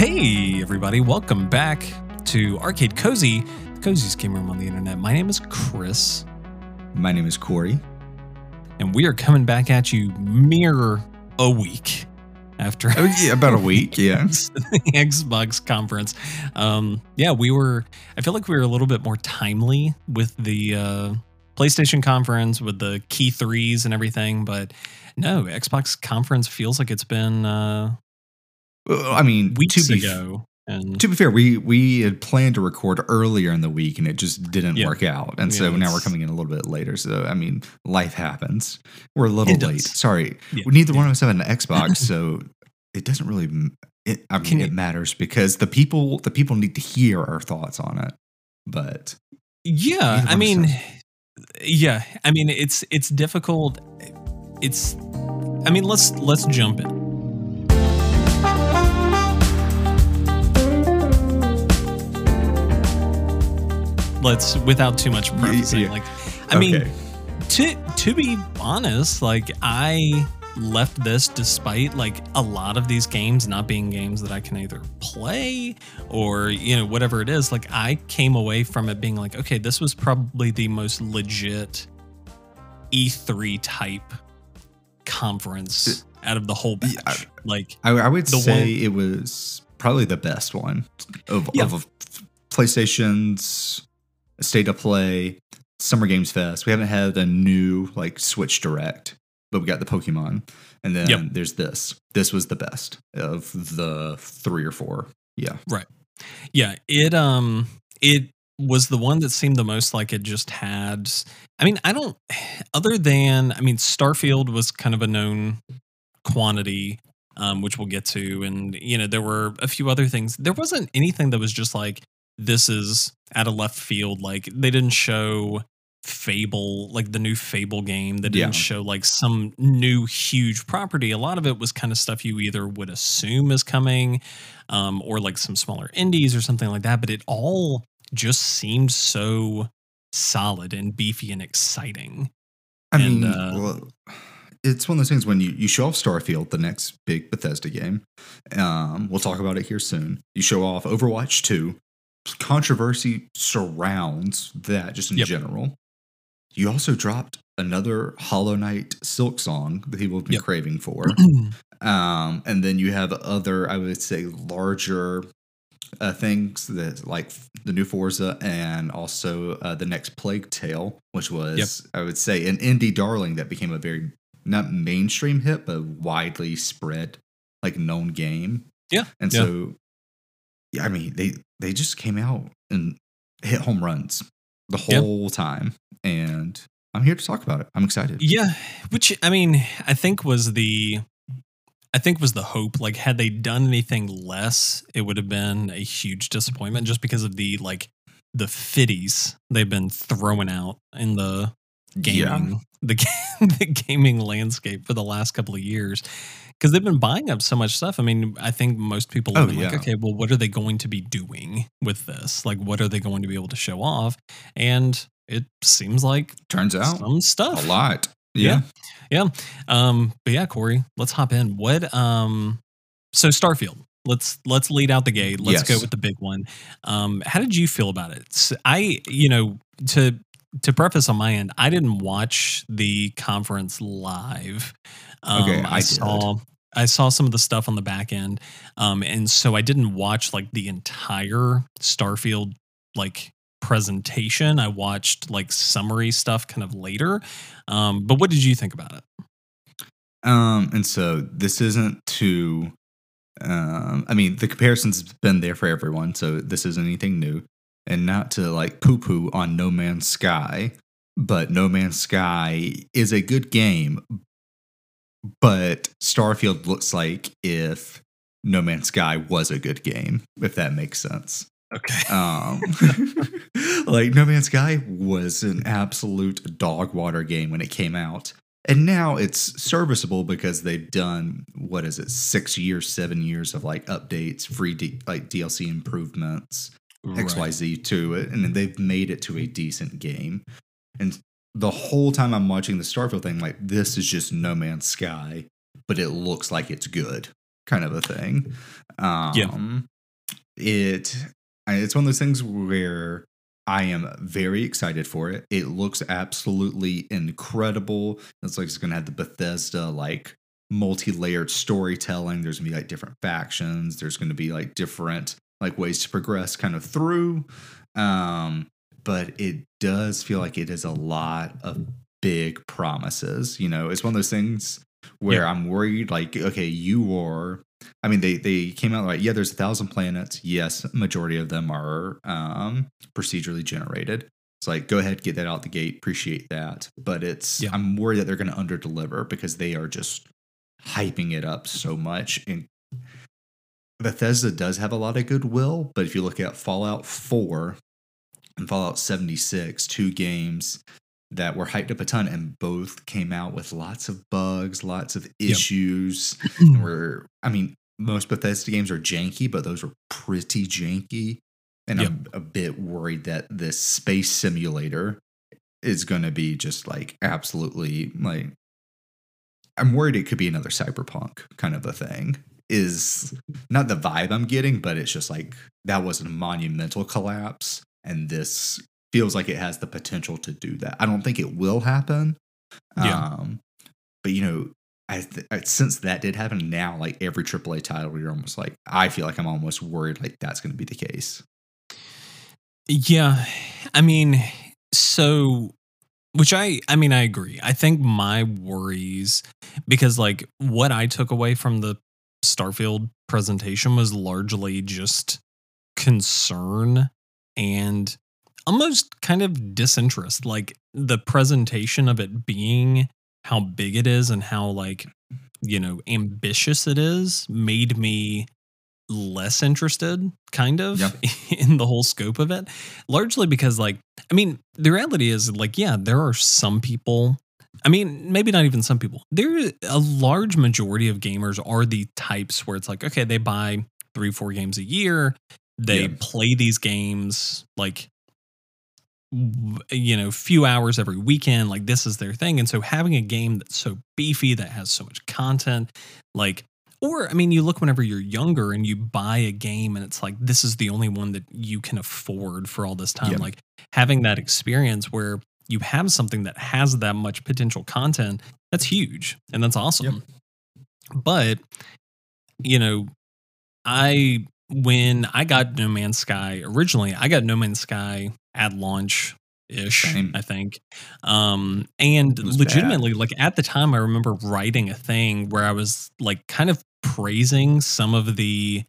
Hey, everybody, welcome back to Arcade Cozy, the coziest game room on the internet. My name is Chris, My name is Corey. and we are coming back at you mere a week after About a week, yeah. the Xbox conference. I feel like we were a little bit more timely with the PlayStation conference, with the key threes and everything, but no, Xbox conference feels like it's been I mean, weeks ago. And to be fair, we had planned to record earlier in the week, and it just didn't Yeah. work out. And Yeah, so now we're it's- coming in a little bit later. So, I mean, life happens. We're a little It does. late. Sorry. Yeah, Neither one of us have an Xbox, so it doesn't really it matters because the people need to hear our thoughts on it. But Yeah, Neither one of us it's difficult. Let's jump in. Let's, without too much prefacing, yeah. mean, to be honest, like, I left this despite like a lot of these games not being games that I can either play or, whatever it is. Like, I came away from it being like, okay, this was probably the most legit E3 type conference out of the whole batch. I would the say one- it was probably the best one of PlayStation's State of Play, Summer Games Fest. We haven't had a new like Switch Direct, but we got the Pokemon, and then there's this. This was the best of the 3 or 4. Yeah, Right. Yeah. It was the one that seemed the most like it just had. Starfield was kind of a known quantity, which we'll get to. And, there were a few other things. There wasn't anything that was just like, this is out of left field. Like, they didn't show Fable, like the new Fable game. They didn't show like some new huge property. A lot of it was kind of stuff you either would assume is coming, or like some smaller indies or something like that. But it all just seemed so solid and beefy and exciting. It's one of those things when you show off Starfield, the next big Bethesda game. We'll talk about it here soon. You show off Overwatch 2. Controversy surrounds that just in general. You also dropped another Hollow Knight Silk Song that people have been craving for. And then you have other, I would say, larger things that like the new Forza and also the next Plague Tale, which was, I would say, an indie darling that became a very, not mainstream hit, but widely spread, like known game. Yeah. And so, I mean, they just came out and hit home runs the whole time. And I'm here to talk about it. I'm excited. Yeah. Which, I think was the hope. Like, had they done anything less, it would have been a huge disappointment just because of the fitties they've been throwing out in the gaming, the gaming landscape for the last couple of years. Because they've been buying up so much stuff. I mean, I think most people have been like, okay, well, what are they going to be doing with this? Like, what are they going to be able to show off? And it seems like turns out some stuff. A lot. Yeah. But yeah, Corey, let's hop in. So Starfield. Let's lead out the gate. Let's go with the big one. How did you feel about it? So to preface on my end, I didn't watch the conference live. I saw some of the stuff on the back end. And so I didn't watch like the entire Starfield like presentation. I watched like summary stuff kind of later. But what did you think about it? And so this isn't to the comparison's been there for everyone, so this isn't anything new. And not to like poo-poo on No Man's Sky, but No Man's Sky is a good game. But Starfield looks like if No Man's Sky was a good game, if that makes sense. Okay. Like No Man's Sky was an absolute dog water game when it came out. And now it's serviceable because they've done, 6 years, 7 years of like updates, free DLC improvements, XYZ to it. And then they've made it to a decent game. And the whole time I'm watching the Starfield thing, like, this is just No Man's Sky, but it looks like it's good, kind of a thing. it's one of those things where I am very excited for it. It looks absolutely incredible. It's like it's gonna have the Bethesda like multi-layered storytelling. There's gonna be like different factions. There's gonna be like different like ways to progress kind of through. But it does feel like it is a lot of big promises. You know, it's one of those things where I'm worried, like, okay, I mean, they came out like, yeah, there's 1,000 planets. Yes, majority of them are procedurally generated. It's like, go ahead, get that out the gate. Appreciate that. But I'm worried that they're going to underdeliver because they are just hyping it up so much. And Bethesda does have a lot of goodwill, but if you look at Fallout 4 and Fallout 76, 2 games that were hyped up a ton, and both came out with lots of bugs, lots of issues. I mean, most Bethesda games are janky, but those were pretty janky. And I'm a bit worried that this space simulator is going to be just like absolutely like, I'm worried it could be another Cyberpunk kind of a thing. Is not the vibe I'm getting, but it's just like that was a monumental collapse. And this feels like it has the potential to do that. I don't think it will happen. But, you know, since that did happen now, like every AAA title, you're almost like, I feel like I'm almost worried like that's going to be the case. Yeah. I mean, I agree. I think my worries, because like what I took away from the Starfield presentation was largely just concern and almost kind of disinterest. Like the presentation of it being how big it is and how like, you know, ambitious it is made me less interested kind of in the whole scope of it, largely because like, I mean, the reality is like, yeah, there are some people, I mean, maybe not even some people, a large majority of gamers are the types where it's like, okay, they buy 3-4 games a year. They play these games like, you know, few hours every weekend. Like this is their thing. And so having a game that's so beefy, that has so much content, like, or I mean, you look whenever you're younger and you buy a game and it's like, this is the only one that you can afford for all this time. Like having that experience where you have something that has that much potential content, that's huge and that's awesome. But, you know, when I got No Man's Sky originally, I got No Man's Sky at launch ish, I think. And legitimately, bad. Like at the time, I remember writing a thing where I was like kind of praising some of the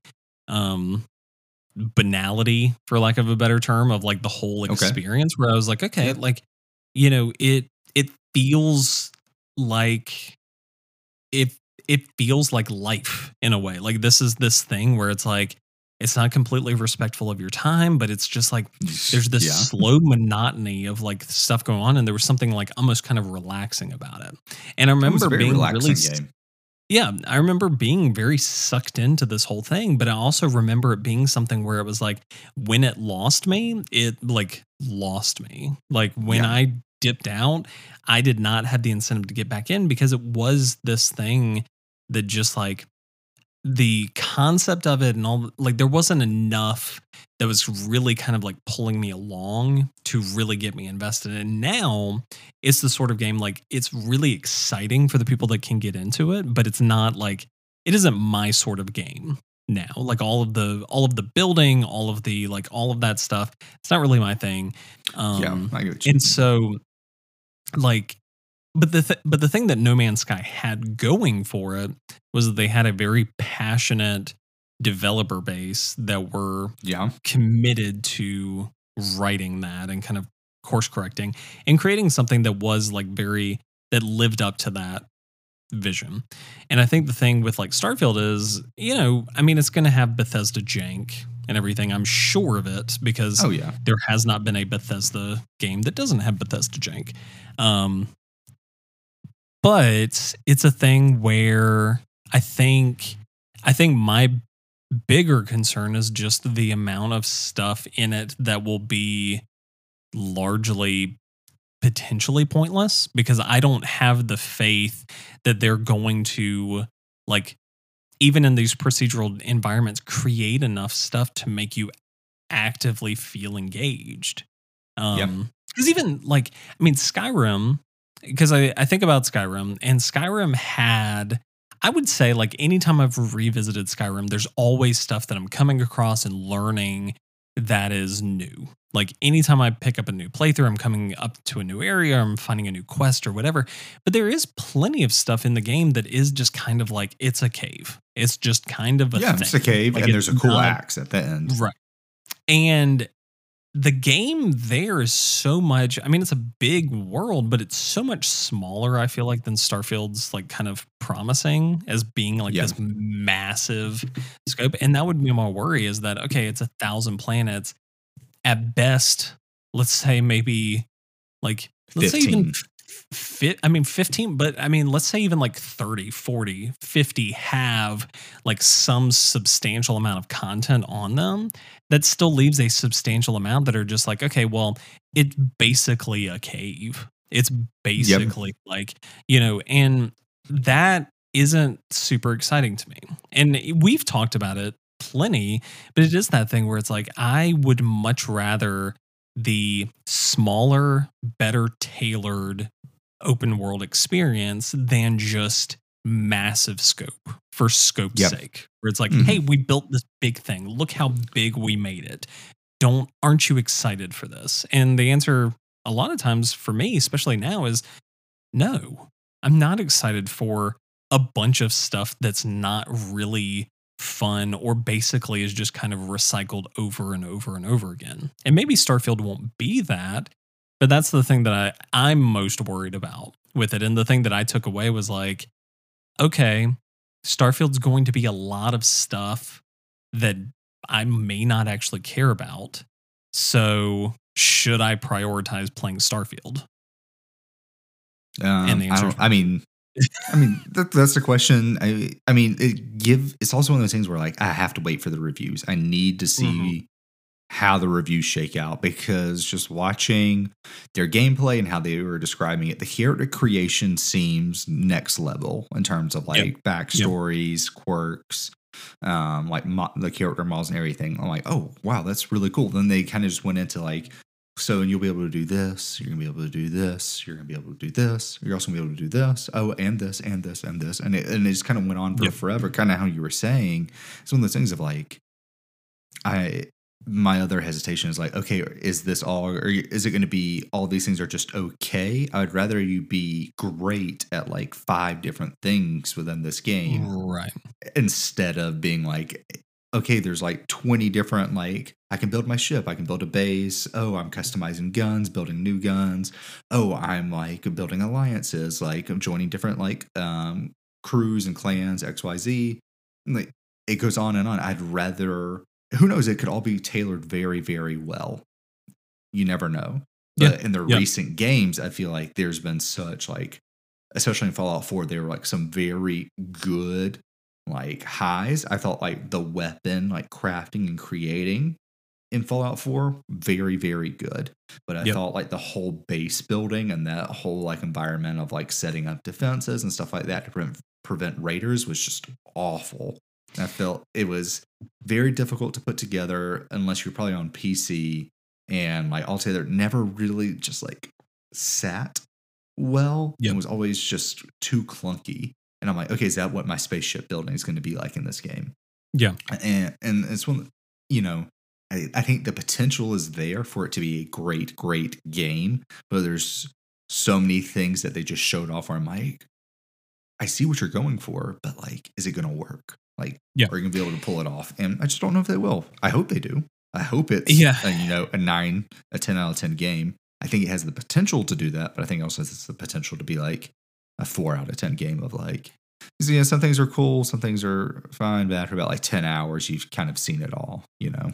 banality, for lack of a better term, of like the whole experience, where I was like, okay, like, you know, it feels like it feels like life in a way. Like this is this thing where it's like, it's not completely respectful of your time, but it's just like there's this slow monotony of like stuff going on, and there was something like almost kind of relaxing about it. And I remember being really game. I remember being very sucked into this whole thing, but I also remember it being something where it was like when it lost me, it like lost me. Like when I dipped out, I did not have the incentive to get back in because it was this thing that just like the concept of it and all, like there wasn't enough that was really kind of like pulling me along to really get me invested. And now it's the sort of game, like it's really exciting for the people that can get into it, but it's not like, it isn't my sort of game now. Like all of the building, all of the, like all of that stuff, it's not really my thing. I get what you and so like, but the thing that No Man's Sky had going for it was that they had a very passionate developer base that were committed to writing that and kind of course correcting and creating something that was like that lived up to that vision. And I think the thing with like Starfield is, you know, I mean, it's going to have Bethesda jank and everything. I'm sure of it because there has not been a Bethesda game that doesn't have Bethesda jank. But it's a thing where I think my bigger concern is just the amount of stuff in it that will be largely potentially pointless because I don't have the faith that they're going to like even in these procedural environments, create enough stuff to make you actively feel engaged. Yep. Because even like, I mean, Skyrim, because I think about Skyrim, and Skyrim had, I would say, like, anytime I've revisited Skyrim, there's always stuff that I'm coming across and learning that is new. Like, anytime I pick up a new playthrough, I'm coming up to a new area, I'm finding a new quest or whatever. But there is plenty of stuff in the game that is just kind of like, it's a cave. It's just kind of a thing. It's a cave, like, and there's a cool not, axe at the end. right. And the game there is so much, I mean, it's a big world, but it's so much smaller, I feel like, than Starfield's like kind of promising as being like this massive scope. And that would be my worry, is that, okay, it's 1,000 planets at best. Let's say maybe like, let's 15. say even 15, but I mean, let's say even like 30, 40, 50 have like some substantial amount of content on them. That still leaves a substantial amount that are just like, okay, well, it's basically a cave. It's basically like, and that isn't super exciting to me. And we've talked about it plenty, but it is that thing where it's like, I would much rather the smaller, better tailored open world experience than just massive scope for scope's sake, where it's like, hey, we built this big thing, look how big we made it. Aren't you excited for this? And the answer a lot of times for me, especially now, is no. I'm not excited for a bunch of stuff that's not really fun, or basically is just kind of recycled over and over and over again. And maybe Starfield won't be that, but that's the thing that I'm most worried about with it. And the thing that I took away was like, okay, Starfield's going to be a lot of stuff that I may not actually care about. So should I prioritize playing Starfield? And the answer that's the question. I mean, it's also one of those things where like I have to wait for the reviews. I need to see how the reviews shake out, because just watching their gameplay and how they were describing it, the character creation seems next level in terms of like backstories, quirks, like the character models and everything. I'm like, oh wow, that's really cool. Then they kind of just went into like, so you'll be able to do this, you're gonna be able to do this, you're gonna be able to do this, you're also gonna be able to do this, oh, and this, and this, and this, and it just kind of went on for forever. Kind of how you were saying, it's one of those things of like, my other hesitation is like, okay, is this all, or is it going to be all these things are just okay? I would rather you be great at like 5 different things within this game, right? Instead of being like, okay, there's like 20 different, like, I can build my ship, I can build a base. Oh, I'm customizing guns, building new guns. Oh, I'm like building alliances, like I'm joining different like crews and clans, XYZ. Like it goes on and on. I'd rather, who knows, it could all be tailored very, very well. You never know. But in the recent games, I feel like there's been such like, especially in Fallout 4, there were like some very good like highs. I thought like the weapon like crafting and creating in Fallout 4, very, very good. But I thought like the whole base building and that whole like environment of like setting up defenses and stuff like that to prevent raiders was just awful. I felt it was very difficult to put together unless you're probably on PC, and like altogether never really just like sat well. It was always just too clunky. And I'm like, okay, is that what my spaceship building is going to be like in this game? Yeah. And it's one, I think the potential is there for it to be a great, great game, but there's so many things that they just showed off where I'm like, I see what you're going for, but like, is it going to work? Like, are you going to be able to pull it off? And I just don't know if they will. I hope they do. I hope it's a 10 out of 10 game. I think it has the potential to do that, but I think it also has the potential to be like a 4 out of 10 game of like, some things are cool, some things are fine, but after about like 10 hours, you've kind of seen it all,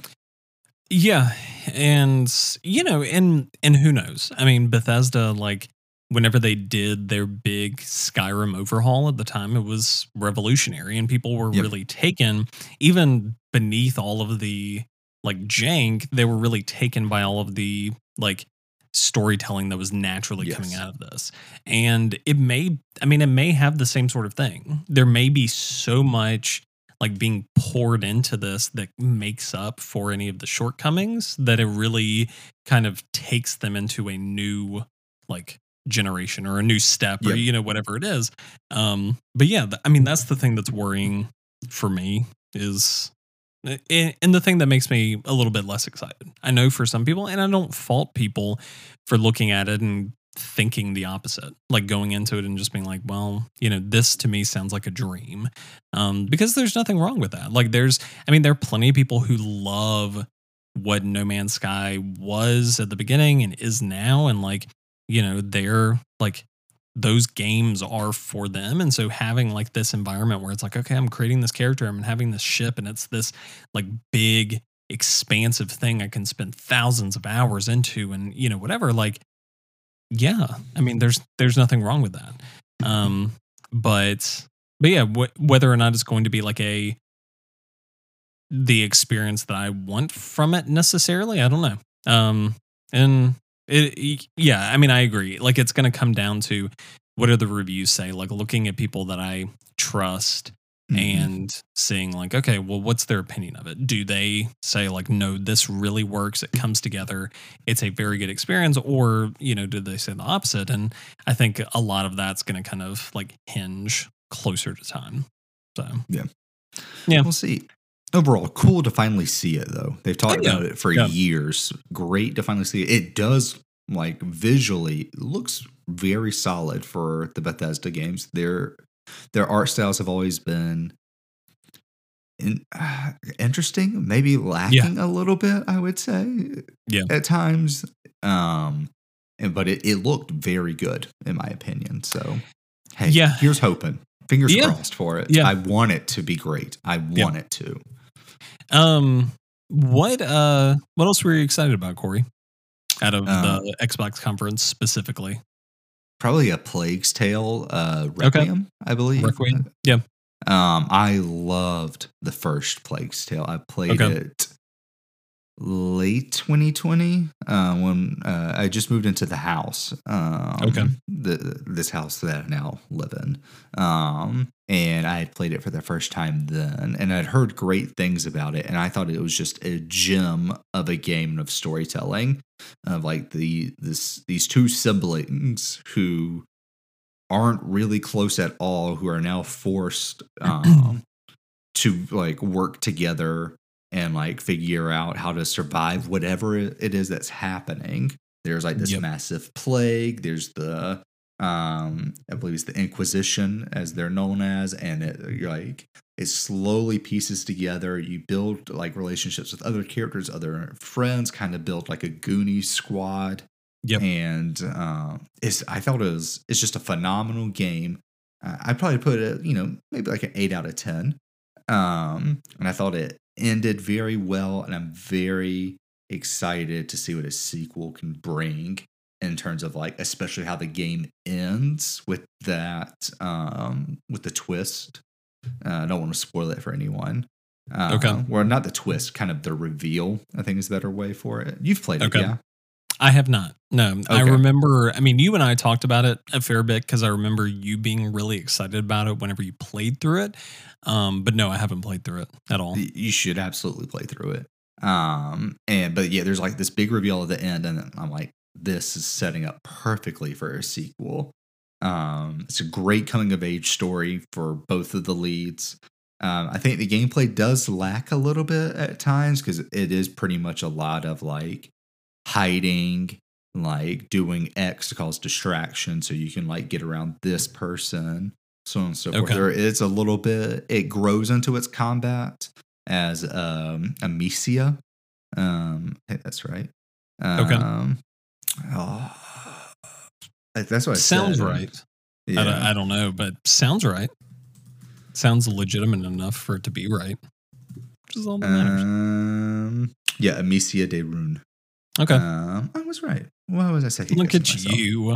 Yeah. And, and who knows? I mean, Bethesda, like, whenever they did their big Skyrim overhaul at the time, it was revolutionary, and people were really taken, even beneath all of the like jank, they were really taken by all of the like storytelling that was naturally coming out of this. And it may have the same sort of thing. There may be so much like being poured into this that makes up for any of the shortcomings, that it really kind of takes them into a new like generation or a new step or Yep. whatever it is. But yeah, I mean that's the thing that's worrying for me is and the thing that makes me a little bit less excited. I know for some people, and I don't fault people for looking at it and thinking the opposite, like going into it and just being like, well, this to me sounds like a dream. Because there's nothing wrong with that. Like there are plenty of people who love what No Man's Sky was at the beginning and is now. And like, they're like, those games are for them. And so having like this environment where it's like, okay, I'm creating this character, I'm having this ship, and it's this like big, expansive thing I can spend thousands of hours into and, whatever, like, yeah, I mean, there's nothing wrong with that. But yeah, whether or not it's going to be like the experience that I want from it necessarily, I don't know. And yeah, I mean, I agree. Like, it's going to come down to what do the reviews say? Like, looking at people that I trust and seeing like, okay, well, what's their opinion of it? Do they say like, no, this really works, it comes together, it's a very good experience, or do they say the opposite? And I think a lot of that's going to kind of like hinge closer to time. So yeah, yeah, we'll see. Overall, cool to finally see it though. They've talked about it for years. Great to finally see it. It does like visually looks very solid for the Bethesda games. Their art styles have always been interesting, maybe lacking a little bit, I would say, at times. But it looked very good, in my opinion. So, hey, here's hoping. Fingers crossed for it. I want it to be great. I want it to. What else were you excited about, Corey? Out of the Xbox conference specifically? Probably a Plague's Tale Requiem, I believe. Requiem, yeah. I loved the first Plague's Tale. I played it late 2020 when I just moved into the house. This house that I now live in. And I had played it for the first time then, and I'd heard great things about it, and I thought it was just a gem of a game of storytelling of like these two siblings who aren't really close at all, who are now forced to like work together and like figure out how to survive whatever it is that's happening. There's like this massive plague. There's the I believe it's the Inquisition, as they're known as, and it slowly pieces together. You build like relationships with other characters, other friends, kind of build like a Goonies squad. And I thought it's just a phenomenal game. I'd probably put it, maybe like an 8 out of 10. And I thought it ended very well, and I'm very excited to see what a sequel can bring in terms of like, especially how the game ends with that, with the twist. I don't want to spoil it for anyone. Well, not the twist, kind of the reveal, I think is a better way for it. You've played it, yeah? I have not. No, I remember, I mean, you and I talked about it a fair bit because I remember you being really excited about it whenever you played through it. But no, I haven't played through it at all. You should absolutely play through it. But yeah, there's like this big reveal at the end, and I'm like, this is setting up perfectly for a sequel. It's a great coming of age story for both of the leads. I think the gameplay does lack a little bit at times because it is pretty much a lot of like hiding, like doing X to cause distraction so you can like get around this person, so on and so forth. There is a little bit, it grows into its combat as Amicia. I think that's right. That's what it sounds right. Yeah. I don't know, but sounds right. Sounds legitimate enough for it to be right, which is all that matters. Yeah, Amicia de Rune. Okay. I was right. What was I saying? Look at you.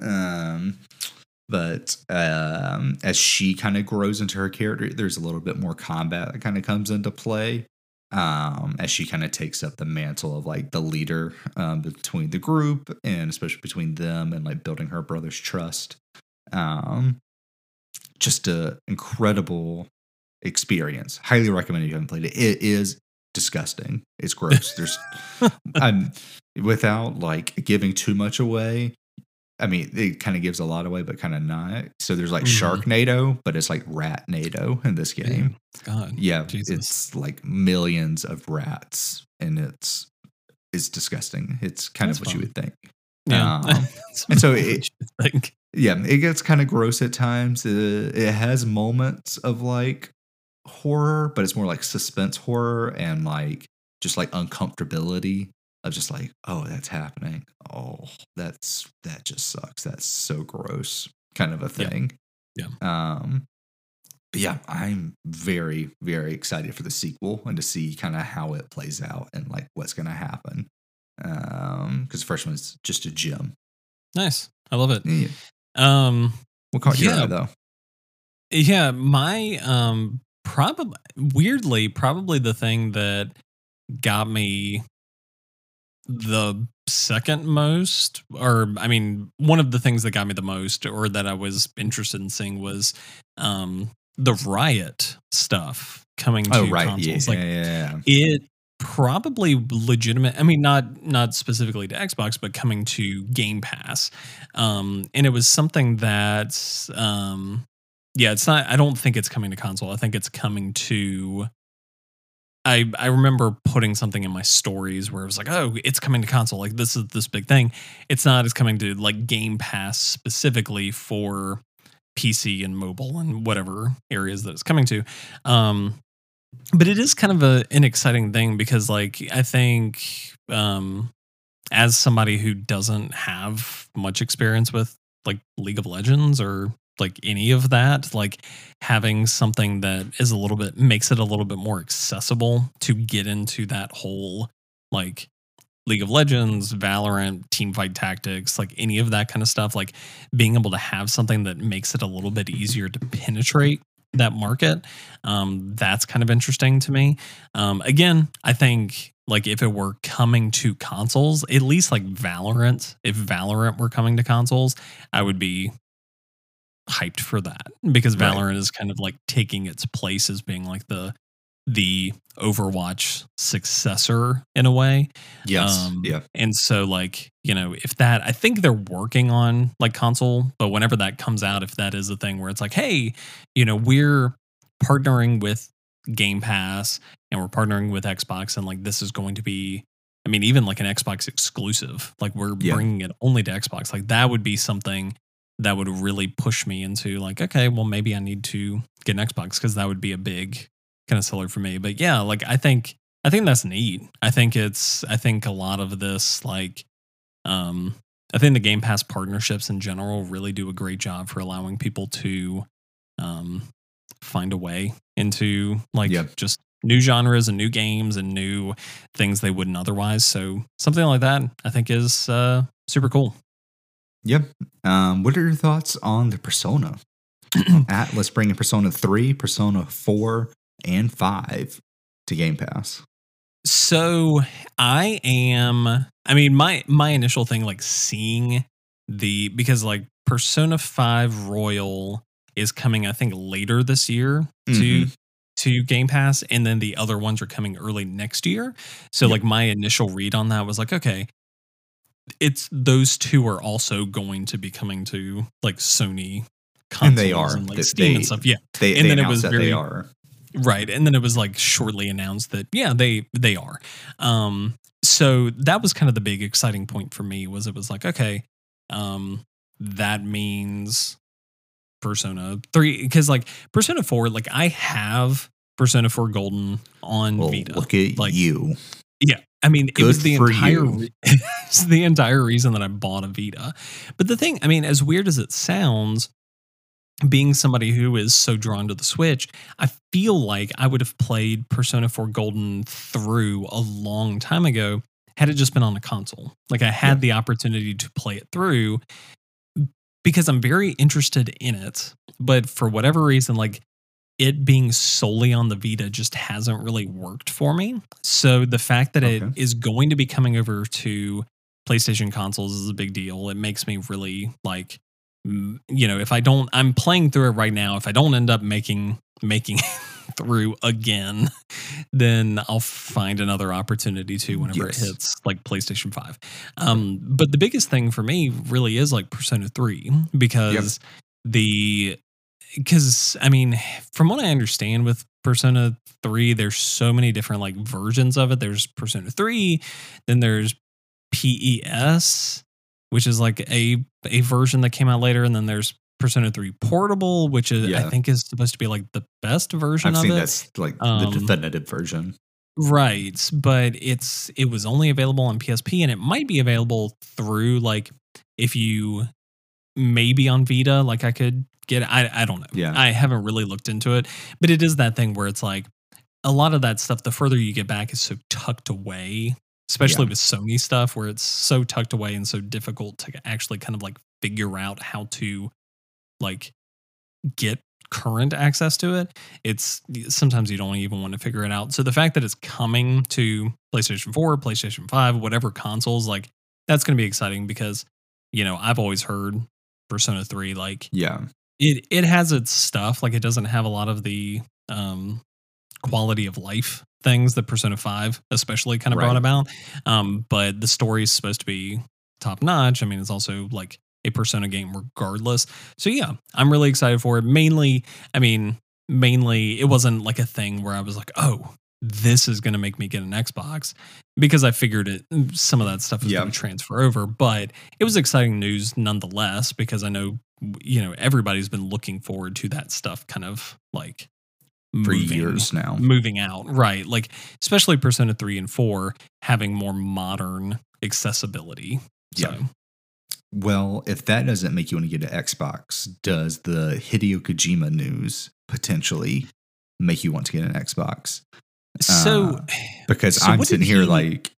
But as she kind of grows into her character, there's a little bit more combat that kind of comes into play. As she kind of takes up the mantle of like the leader between the group, and especially between them and like building her brother's trust. Just a incredible experience. Highly recommend if you haven't played it. It is disgusting. It's gross. There's I'm without like giving too much away. I mean, it kind of gives a lot away, but kind of not. So there's like Sharknado, but it's like Ratnado in this game. God, yeah, Jesus. It's like millions of rats, and it's disgusting. It's kind of what you would think. Yeah, and so it gets kind of gross at times. It has moments of like horror, but it's more like suspense horror and like just like uncomfortability of just like, oh, that's happening. Oh, that just sucks. That's so gross, kind of a thing. Yeah. But yeah, I'm very, very excited for the sequel and to see kind of how it plays out and like what's going to happen. Because the first one is just a gem. Nice, I love it. Yeah. What caught your eye though? Yeah, my probably the thing that got me the second most, or I mean, one of the things that got me the most, or that I was interested in seeing was the Riot stuff coming to consoles. It probably legitimate. I mean, not specifically to Xbox, but coming to Game Pass. And it was something that, it's not. I don't think it's coming to console. I think it's coming to. I remember putting something in my stories where it was like, oh, it's coming to console. Like this is this big thing. It's not. It's coming to like Game Pass specifically for PC and mobile and whatever areas that it's coming to. But it is kind of an exciting thing because like I think as somebody who doesn't have much experience with like League of Legends or like any of that, like having something that is makes it a little bit more accessible to get into that whole like League of Legends, Valorant, Teamfight Tactics, like any of that kind of stuff, like being able to have something that makes it a little bit easier to penetrate that market. That's kind of interesting to me. Again, I think like if it were coming to consoles, at least like Valorant, if Valorant were coming to consoles, I would be hyped for that because Valorant is kind of like taking its place as being like the Overwatch successor in a way. Yes. And so like, if that, I think they're working on like console, but whenever that comes out, if that is a thing where it's like, hey, we're partnering with Game Pass and we're partnering with Xbox and like this is going to be, I mean, even like an Xbox exclusive, like we're bringing it only to Xbox. Like that would be something that would really push me into like, okay, well maybe I need to get an Xbox because that would be a big kind of seller for me. But yeah, like I think that's neat. I think a lot of this like I think the Game Pass partnerships in general really do a great job for allowing people to find a way into like just new genres and new games and new things they wouldn't otherwise. So something like that I think is super cool. Yep. What are your thoughts on the Persona? Atlus bringing Persona 3, Persona 4, and 5 to Game Pass. So my initial thing, like seeing because like Persona 5 Royal is coming, I think later this year to Game Pass. And then the other ones are coming early next year. So like my initial read on that was like, okay, it's those two are also going to be coming to like Sony consoles and they are and like Steam and stuff. Yeah. And then it was they are. Right. And then it was like shortly announced that, yeah, they are. So that was kind of the big exciting point for me was it was like, okay, that means Persona 3, because like Persona 4, like I have Persona 4 Golden on Vita. Look at like, you. Yeah. I mean, Good it was the entire it's the entire reason that I bought a Vita. But the thing, I mean, as weird as it sounds, being somebody who is so drawn to the Switch, I feel like I would have played Persona 4 Golden through a long time ago had it just been on a console. Like I had the opportunity to play it through because I'm very interested in it. But for whatever reason, like it being solely on the Vita just hasn't really worked for me. So the fact that it is going to be coming over to PlayStation consoles is a big deal. It makes me really like, if I don't, I'm playing through it right now. If I don't end up making through again, then I'll find another opportunity to whenever it hits like PlayStation 5. But the biggest thing for me really is like Persona 3 because I mean, from what I understand with Persona 3, there's so many different like versions of it. There's Persona 3, then there's PES, which is like a version that came out later, and then there's Persona 3 Portable, which is I think is supposed to be like the best version of it. That's like the definitive version. Right, but it was only available on PSP, and it might be available through like if you maybe on Vita, like I could get it. I don't know. Yeah. I haven't really looked into it, but it is that thing where it's like a lot of that stuff, the further you get back is so tucked away, especially with Sony stuff where it's so tucked away and so difficult to actually kind of like figure out how to like get current access to it. It's sometimes you don't even want to figure it out. So the fact that it's coming to PlayStation 4, PlayStation 5, whatever consoles, like that's going to be exciting because, you know, I've always heard Persona 3, like it has its stuff. Like it doesn't have a lot of the quality of life things that Persona 5 especially kind of brought about. But the story is supposed to be top notch. I mean, it's also like a Persona game regardless. So yeah, I'm really excited for it. Mainly it wasn't like a thing where I was like, oh, this is going to make me get an Xbox, because I figured some of that stuff is going to transfer over, but it was exciting news nonetheless, because I know, you know, everybody's been looking forward to that stuff kind of like for years now, moving out. Right. Like, especially Persona 3 and 4 having more modern accessibility. So. Well, if that doesn't make you want to get an Xbox, does the Hideo Kojima news potentially make you want to get an Xbox? So, because I'm sitting here like,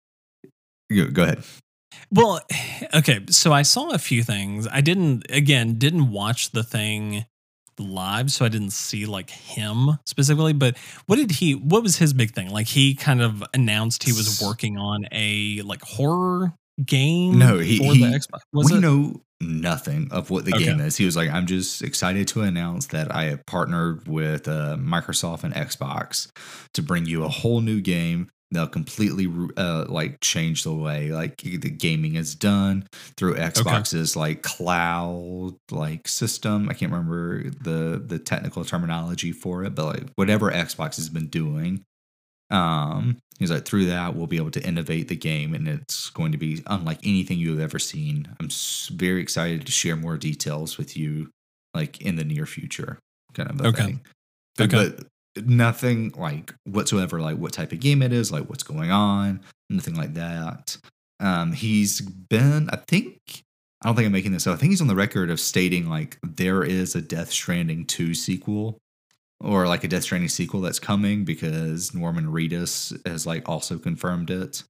go ahead. Well, okay. So I saw a few things. I didn't watch the thing live, so I didn't see like him specifically, but what was his big thing? Like he kind of announced he was working on a like horror game. No, the Xbox. We know nothing of what the game is. He was like, I'm just excited to announce that I have partnered with Microsoft and Xbox to bring you a whole new game. They'll completely like change the way like the gaming is done through Xbox's like cloud like system. I can't remember the technical terminology for it, but like whatever Xbox has been doing. He's like, through that, we'll be able to innovate the game, and it's going to be unlike anything you've ever seen. I'm very excited to share more details with you, like in the near future, kind of a thing. But nothing like whatsoever, like what type of game it is, like what's going on, nothing like that. He's been, I don't think I'm making this up. I think he's on the record of stating like there is a Death Stranding 2 sequel. Or like a Death Stranding sequel that's coming, because Norman Reedus has like also confirmed it.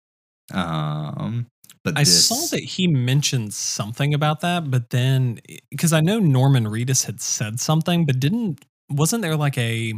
But I saw that he mentioned something about that, but then because I know Norman Reedus had said something, but isn't there like a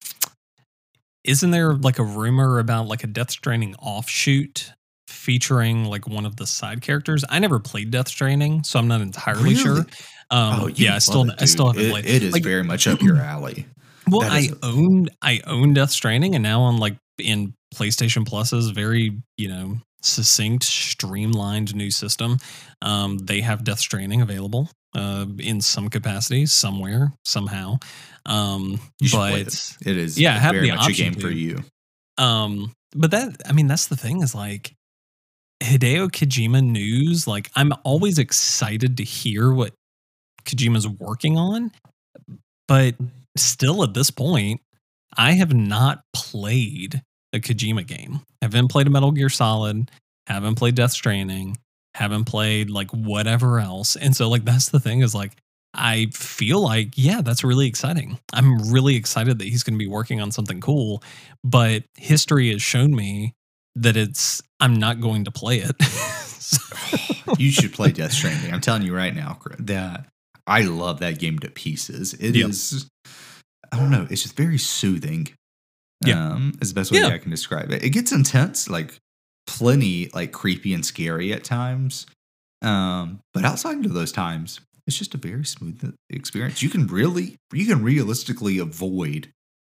rumor about like a Death Stranding offshoot featuring like one of the side characters? I never played Death Stranding, so I'm not entirely sure. I still haven't played. It is like, very much up your alley. Well, I own Death Stranding, and now on like in PlayStation Plus's very, you know, succinct, streamlined new system, they have Death Stranding available in some capacity, somewhere, somehow. But it is very much a game for you. But that's the thing is like Hideo Kojima news. Like I'm always excited to hear what Kojima's working on, but still at this point, I have not played a Kojima game. Haven't played a Metal Gear Solid, haven't played Death Stranding, haven't played like whatever else. And so like that's the thing is like I feel like, yeah, that's really exciting. I'm really excited that he's going to be working on something cool, but history has shown me that I'm not going to play it. You should play Death Stranding. I'm telling you right now that I love that game to pieces. It is, I don't know, it's just very soothing. Is the best way I can describe it. It gets intense, like plenty like creepy and scary at times. But outside of those times, it's just a very smooth experience. You can realistically avoid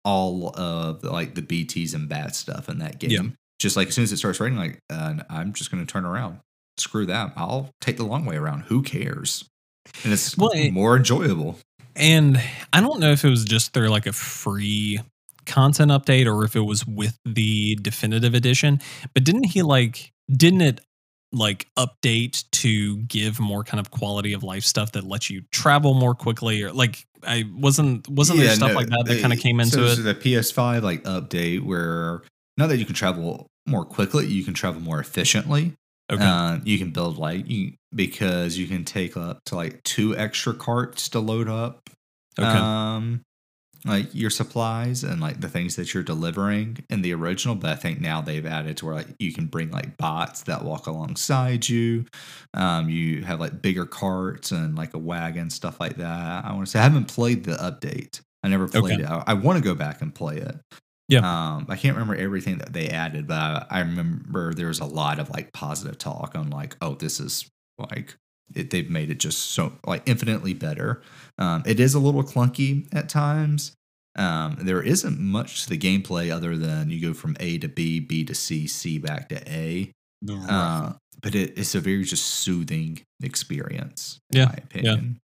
all of like the BTs and bad stuff in that game. Yeah. Just like as soon as it starts raining, like I'm just going to turn around. Screw that. I'll take the long way around. Who cares? And it's more enjoyable. And I don't know if it was just their like a free content update or if it was with the definitive edition, but didn't it update to give more kind of quality of life stuff that lets you travel more quickly, or like I wasn't there stuff like that kind of came into it? So the PS5 like update where not that you can travel more quickly, you can travel more efficiently. Okay. You can build because you can take up to like 2 extra carts to load up. Okay. Like your supplies and like the things that you're delivering in the original, but I think now they've added to where like you can bring like bots that walk alongside you. You have like bigger carts and like a wagon, stuff like that. I want to say I haven't played the update. I never played it. I want to go back and play it. Yeah. I can't remember everything that they added, but I remember there was a lot of like positive talk on like, oh, this is like they've made it just so like infinitely better. It is a little clunky at times. There isn't much to the gameplay other than you go from A to B, B to C, C back to A. But it's a very just soothing experience, in my opinion.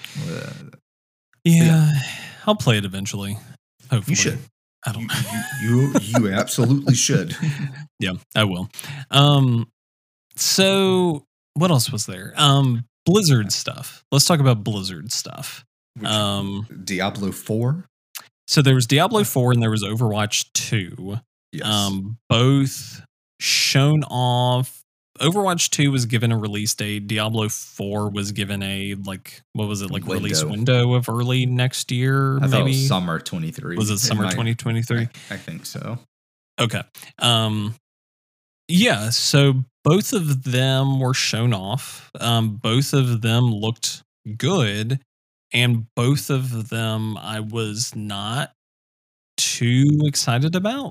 Yeah. I'll play it eventually. Hopefully. You should. I don't know. You absolutely should. Yeah, I will. So what else was there? Blizzard stuff. Let's talk about Blizzard stuff. Diablo 4? So there was Diablo 4 and there was Overwatch 2. Yes. Both shown off. Overwatch 2 was given a release date. Diablo 4 was given a release window of early next year. I thought it was summer 23. Was it summer 2023? I think so. Okay. Yeah. So both of them were shown off. Both of them looked good, and both of them I was not too excited about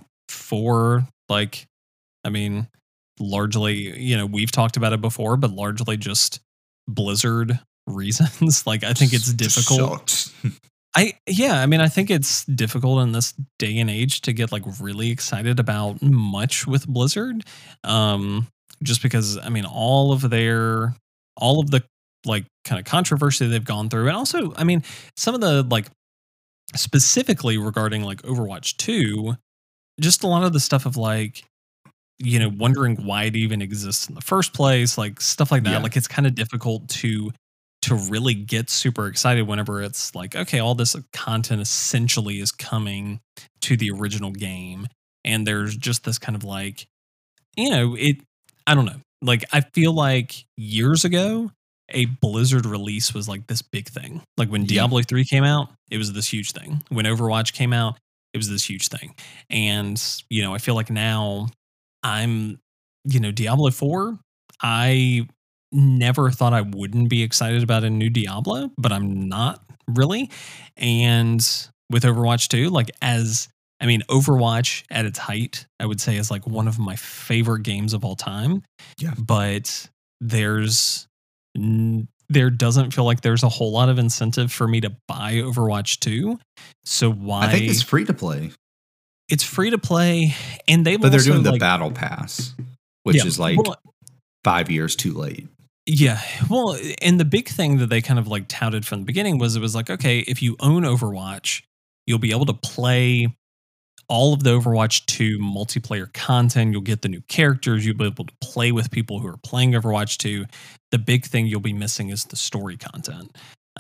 largely, we've talked about it before, but largely just Blizzard reasons. Like, I think it's difficult. I think it's difficult in this day and age to get like really excited about much with Blizzard. Just because, all of the like kind of controversy they've gone through. And also, some of the like specifically regarding like Overwatch 2, just a lot of the stuff of like, wondering why it even exists in the first place, like stuff like that. Yeah. Like it's kind of difficult to really get super excited whenever it's like, okay, all this content essentially is coming to the original game. And there's just this kind of like, I don't know. Like, I feel like years ago, a Blizzard release was like this big thing. Like when Diablo 3 came out, it was this huge thing. When Overwatch came out, it was this huge thing. And, I feel like now Diablo 4, I never thought I wouldn't be excited about a new Diablo, but I'm not really. And with Overwatch 2, Overwatch at its height, I would say is like one of my favorite games of all time. Yeah. But there doesn't feel like there's a whole lot of incentive for me to buy Overwatch 2. So why? I think it's free to play. It's free to play, and they're doing the battle pass, which is like 5 years too late. Yeah, well, and the big thing that they kind of like touted from the beginning was it was like, okay, if you own Overwatch, you'll be able to play all of the Overwatch 2 multiplayer content. You'll get the new characters. You'll be able to play with people who are playing Overwatch 2. The big thing you'll be missing is the story content.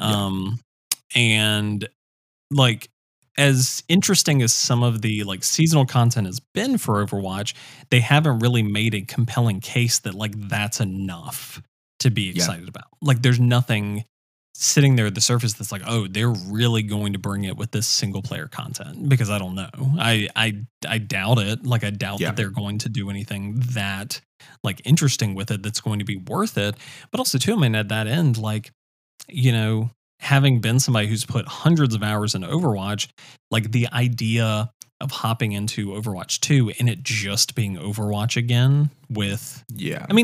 And like, as interesting as some of the like seasonal content has been for Overwatch, they haven't really made a compelling case that like that's enough to be excited about. Like there's nothing sitting there at the surface that's like, oh, they're really going to bring it with this single player content, because I don't know. I doubt it. Like I doubt that they're going to do anything that like interesting with it that's going to be worth it. But also too, at that end, like, having been somebody who's put hundreds of hours into Overwatch, like the idea of hopping into Overwatch 2 and it just being Overwatch again with,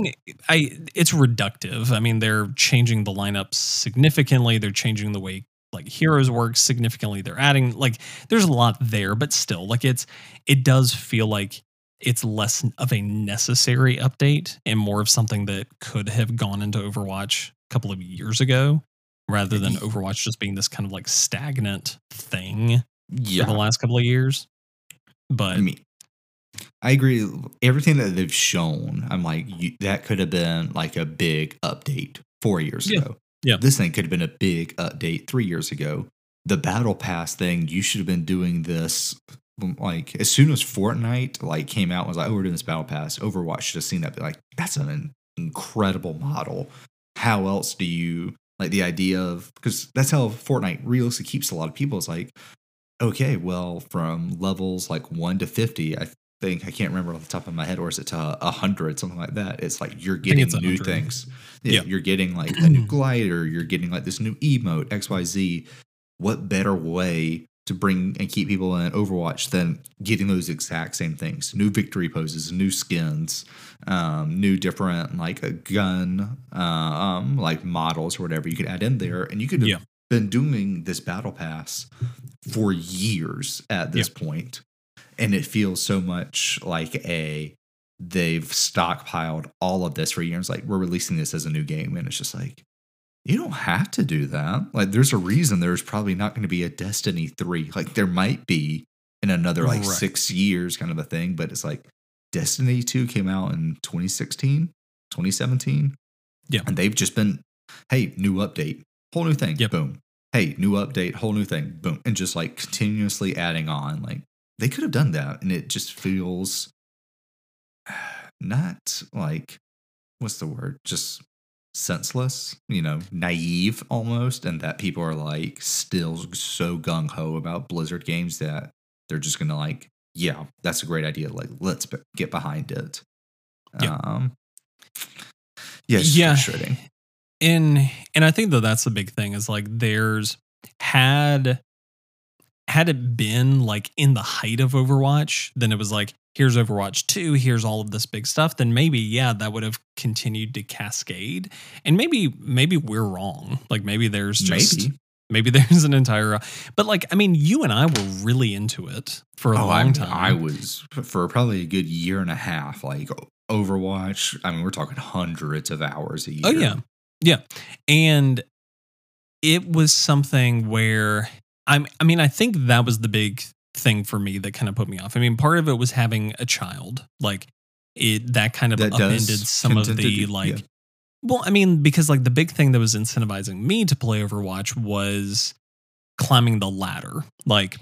it's reductive. They're changing the lineup significantly. They're changing the way like heroes work significantly. They're adding like there's a lot there, but still like it does feel like it's less of a necessary update and more of something that could have gone into Overwatch a couple of years ago rather than Overwatch just being this kind of like stagnant thing for the last couple of years. But I agree. Everything that they've shown, I'm like, that could have been like a big update 4 years ago. Yeah. This thing could have been a big update 3 years ago. The Battle Pass thing, you should have been doing this like as soon as Fortnite like came out and was like, oh, we're doing this Battle Pass. Overwatch should have seen that, be like, that's an incredible model. How else do you like the idea of, because that's how Fortnite realistically keeps a lot of people. It's like, okay, well, from levels like 1 to 50, I can't remember off the top of my head, or is it to 100, something like that? It's like you're getting new things. Yeah, you're getting like a new glider, you're getting like this new emote, XYZ. What better way to bring and keep people in Overwatch than getting those exact same things? New victory poses, new skins, new different like a gun, like models or whatever you could add in there, and you could have been doing this battle pass for years at this point. And it feels so much like they've stockpiled all of this for years. Like, we're releasing this as a new game. And it's just like, you don't have to do that. Like, there's a reason there's probably not going to be a Destiny 3. Like, there might be in another, like, 6 years kind of a thing. But it's like, Destiny 2 came out in 2016, 2017. Yeah. And they've just been, hey, new update, whole new thing. Boom. Hey, new update, whole new thing. Boom. And just, like, continuously adding on. Like, they could have done that, and it just feels not like, what's the word? Just senseless, naive almost, and that people are like still so gung-ho about Blizzard games that they're just gonna like, yeah, that's a great idea. Like, let's get behind it. It's frustrating. And I think that's the big thing is like there's had it been like in the height of Overwatch, then it was like, here's Overwatch 2, here's all of this big stuff, then maybe, that would have continued to cascade. And maybe we're wrong. Like maybe there's just, maybe there's an entire, but like, I mean, you and I were really into it for a long time. I was for probably a good year and a half, like Overwatch. I mean, we're talking hundreds of hours a year. Oh yeah. Yeah. And it was something where I think that was the big thing for me that kind of put me off. I mean, part of it was having a child, like that kind of upended some of the like. Yeah. Well, I mean, because like the big thing that was incentivizing me to play Overwatch was climbing the ladder. Like,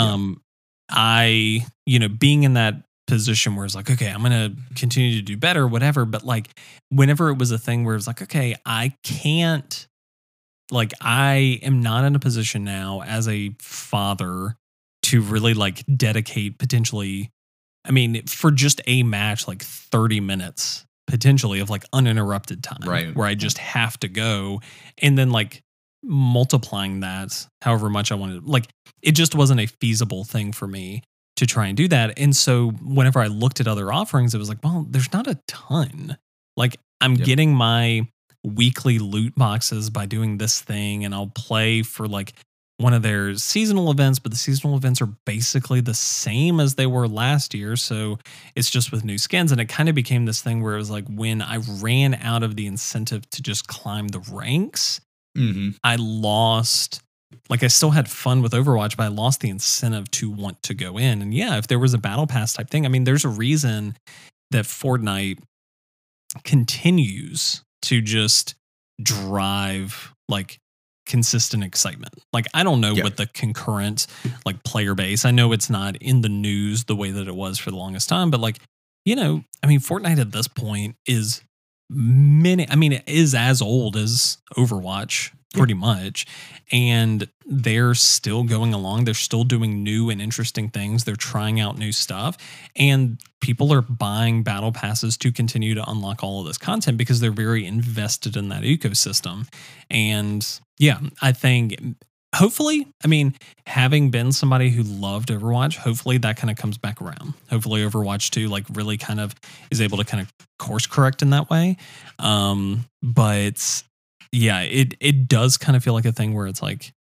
I being in that position where it's like, okay, I'm gonna continue to do better, whatever. But like, whenever it was a thing where it was like, okay, I can't. Like, I am not in a position now as a father to really like dedicate potentially, I mean, for just a match, like 30 minutes potentially of like uninterrupted time, where I just have to go, and then like multiplying that however much I wanted. Like, it just wasn't a feasible thing for me to try and do that. And so whenever I looked at other offerings, it was like, well, there's not a ton. Like, I'm getting my weekly loot boxes by doing this thing, and I'll play for like one of their seasonal events, but the seasonal events are basically the same as they were last year, so it's just with new skins. And it kind of became this thing where it was like, when I ran out of the incentive to just climb the ranks, I lost, like, I still had fun with Overwatch, but I lost the incentive to want to go in. And if there was a battle pass type thing, I mean, there's a reason that Fortnite continues to just drive like consistent excitement. Like, I don't know what the concurrent like player base, I know it's not in the news the way that it was for the longest time, but like, I mean, Fortnite at this point is it is as old as Overwatch pretty much, and they're still going along. They're still doing new and interesting things. They're trying out new stuff, and people are buying battle passes to continue to unlock all of this content because they're very invested in that ecosystem. And I think hopefully, I mean, having been somebody who loved Overwatch, hopefully that kind of comes back around. Hopefully Overwatch 2 like really kind of is able to kind of course correct in that way. But it does kind of feel like a thing where it's like,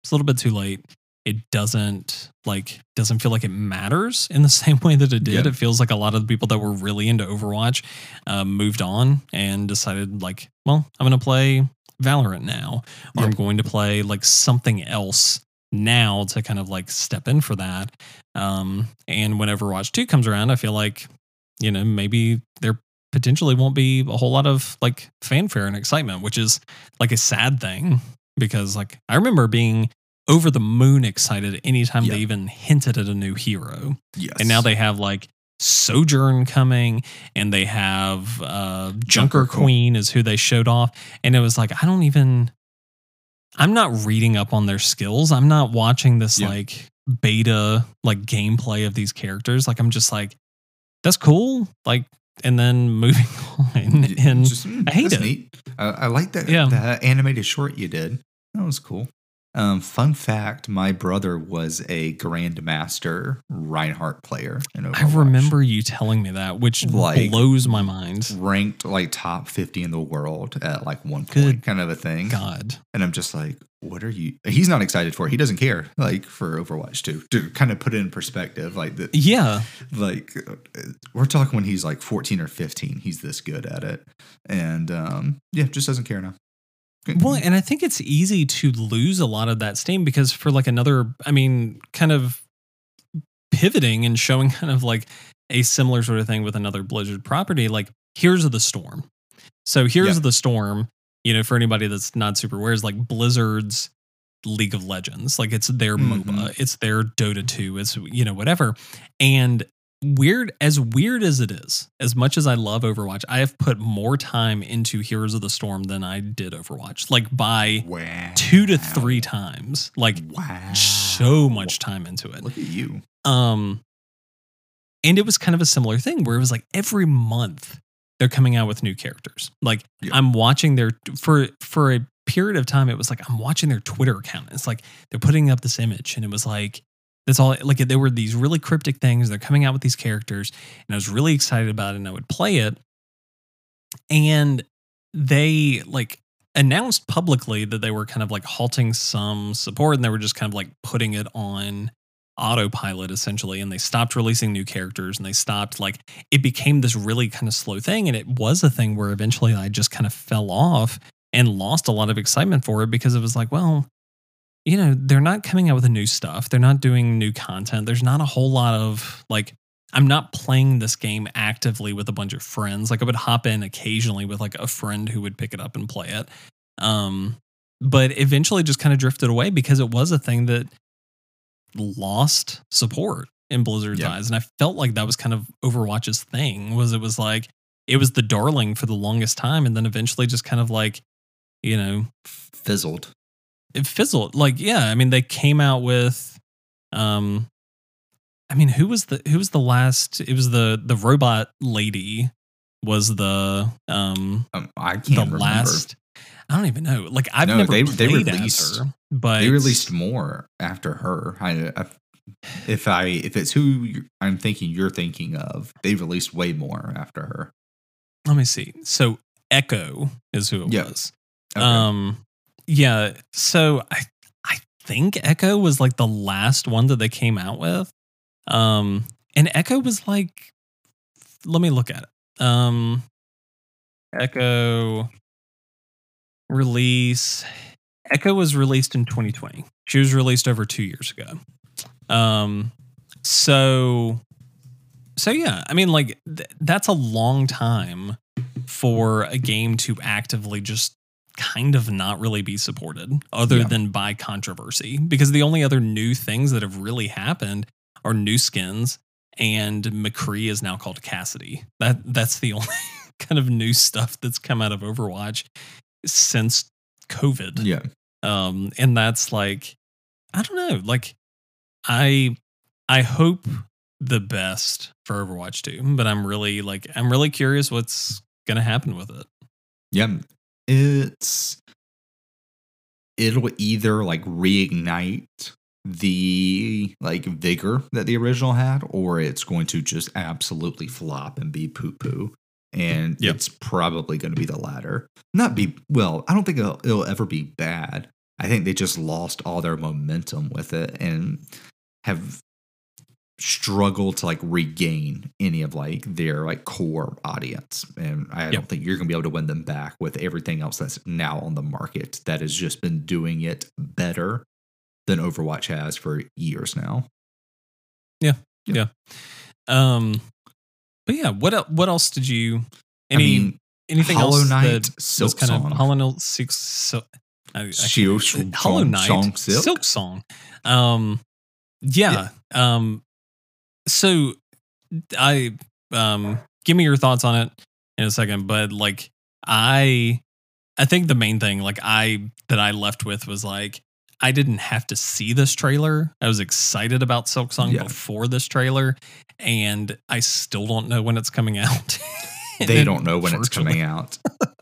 It's a little bit too late. It doesn't feel like it matters in the same way that it did. Yeah. It feels like a lot of the people that were really into Overwatch moved on and decided like, well, I'm going to play Valorant now, or Yeah. I'm going to play like something else now to kind of like step in for that. And when Overwatch 2 comes around, I feel like, maybe there potentially won't be a whole lot of like fanfare and excitement, which is like a sad thing because like I remember being over the moon excited anytime Yeah. they even hinted at a new hero. Yes. And now they have like Sojourn coming, and they have Junker Queen is who they showed off. And it was like, I'm not reading up on their skills. I'm not watching this like beta like gameplay of these characters. Like I'm just like, that's cool. Like, and then moving on. And I hate it. Neat. I like that, Yeah. that animated short you did. That was cool. Fun fact, my brother was a Grandmaster Reinhardt player in Overwatch. I remember you telling me that, which Like, blows my mind. Ranked like top 50 in the world at like one point, Good kind of a thing. God. And I'm just like, what are you? He's not excited for it. He doesn't care, like, for Overwatch 2. To kind of put it in perspective, like, Yeah. like we're talking when he's like 14 or 15. He's this good at it. And just doesn't care now. Well, and I think it's easy to lose a lot of that steam because for like kind of pivoting and showing kind of like a similar sort of thing with another Blizzard property, like Heroes of the Storm. So Heroes of the Storm, for anybody that's not super aware, is like Blizzard's League of Legends. Like it's their MOBA, it's their Dota 2, it's, whatever. And weird as it is, as much as I love Overwatch, I have put more time into Heroes of the Storm than I did Overwatch, like by 2 to 3 times, like so much time into it. Look at you. And it was kind of a similar thing where it was like every month they're coming out with new characters. Like I'm watching for a period of time, it was like I'm watching their Twitter account. It's like they're putting up this image, and it was like, that's all. Like there were these really cryptic things. They're coming out with these characters, and I was really excited about it. And I would play it, and they like announced publicly that they were kind of like halting some support, and they were just kind of like putting it on autopilot essentially. And they stopped releasing new characters, and they stopped like it became this really kind of slow thing. And it was a thing where eventually I just kind of fell off and lost a lot of excitement for it because it was like, well, they're not coming out with new stuff. They're not doing new content. There's not a whole lot of like, I'm not playing this game actively with a bunch of friends. Like I would hop in occasionally with like a friend who would pick it up and play it. But eventually just kind of drifted away because it was a thing that lost support in Blizzard's eyes. And I felt like that was kind of Overwatch's thing was it was like, it was the darling for the longest time. And then eventually just kind of like, fizzled. It fizzled. Like, yeah, I mean, they came out with, who was the last? It was the robot lady was the I can't the remember. last. I don't even know. Like I've never they played released as her, but they released more after her. If it's who I'm thinking you're thinking of, they released way more after her. Let me see. So Echo is who it was. Okay. Yeah. So I think Echo was like the last one that they came out with. And Echo was like, let me look at it. Echo release. Echo was released in 2020. She was released over 2 years ago. So yeah, I mean, like that's a long time for a game to actively just kind of not really be supported other than by controversy, because the only other new things that have really happened are new skins, and McCree is now called Cassidy. That's the only kind of new stuff that's come out of Overwatch since COVID. Yeah. And that's like, I don't know, like I hope the best for Overwatch 2, but I'm really curious what's going to happen with it. Yeah. It'll either like reignite the like vigor that the original had, or it's going to just absolutely flop and be poo poo. And it's probably going to be the latter. I don't think it'll ever be bad. I think they just lost all their momentum with it and have struggled to like regain any of like their like core audience. And I don't think you're going to be able to win them back with everything else that's now on the market that has just been doing it better than Overwatch has for years now. Yeah. But yeah, what else did you? Anything Hollow else Knight, that Silk was kind Song. of Hollow Knight, Hollow Knight, Silk Song. Yeah. So I give me your thoughts on it in a second, but like I think the main thing that I left with was like I didn't have to see this trailer. I was excited about Silk Song before this trailer, and I still don't know when it's coming out. They don't know when it's coming out.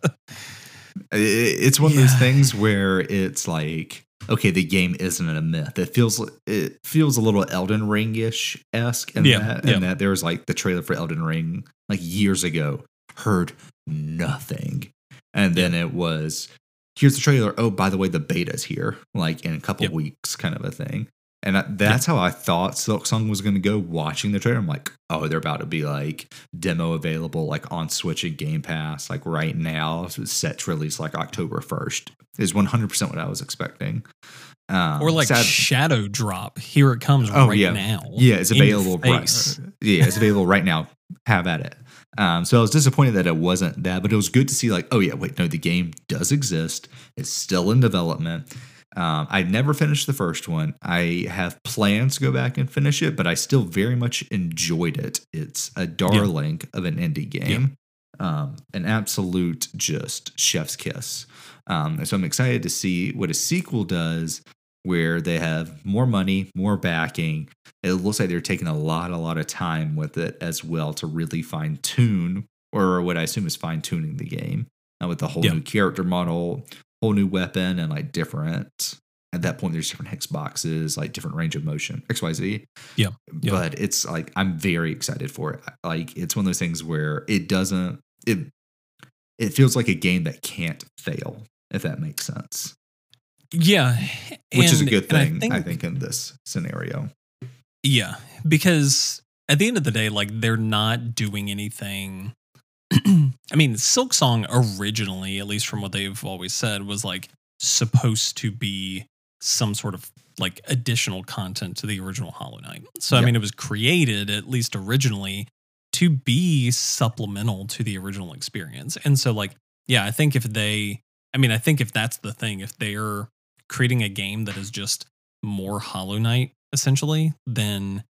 It's one of those things where it's like, okay, the game isn't a myth. It feels a little Elden Ring-ish esque in that there was like the trailer for Elden Ring like years ago, heard nothing, and then it was, here's the trailer. Oh, by the way, the beta's here, like in a couple weeks, kind of a thing. And that's how I thought Silk Song was going to go. Watching the trailer, I'm like, oh, they're about to be like demo available, like on Switch and Game Pass, like right now. It's set to release like October 1st. Is 100% what I was expecting. Or like Shadow Drop. Here it comes now. Yeah, it's available. It's available right now. Have at it. So I was disappointed that it wasn't that, but it was good to see like, oh yeah, wait, no, the game does exist. It's still in development. I never finished the first one. I have plans to go back and finish it, but I still very much enjoyed it. It's a darling of an indie game. An absolute just chef's kiss. So I'm excited to see what a sequel does, where they have more money, more backing. It looks like they're taking a lot of time with it as well to really fine tune, or what I assume is fine tuning the game with the whole new character model, whole new weapon, and like different. At that point, there's different hex boxes, like different range of motion, XYZ. But it's like I'm very excited for it. Like it's one of those things where it doesn't. It feels like a game that can't fail, if that makes sense. Yeah, which is a good thing, I think, in this scenario. Yeah, because at the end of the day, like they're not doing anything. I mean, Silk Song originally, at least from what they've always said, was like supposed to be some sort of like additional content to the original Hollow Knight. So, I mean, it was created, at least originally, to be supplemental to the original experience. And so, like, yeah, I think if that's the thing, if they're creating a game that is just more Hollow Knight, essentially, then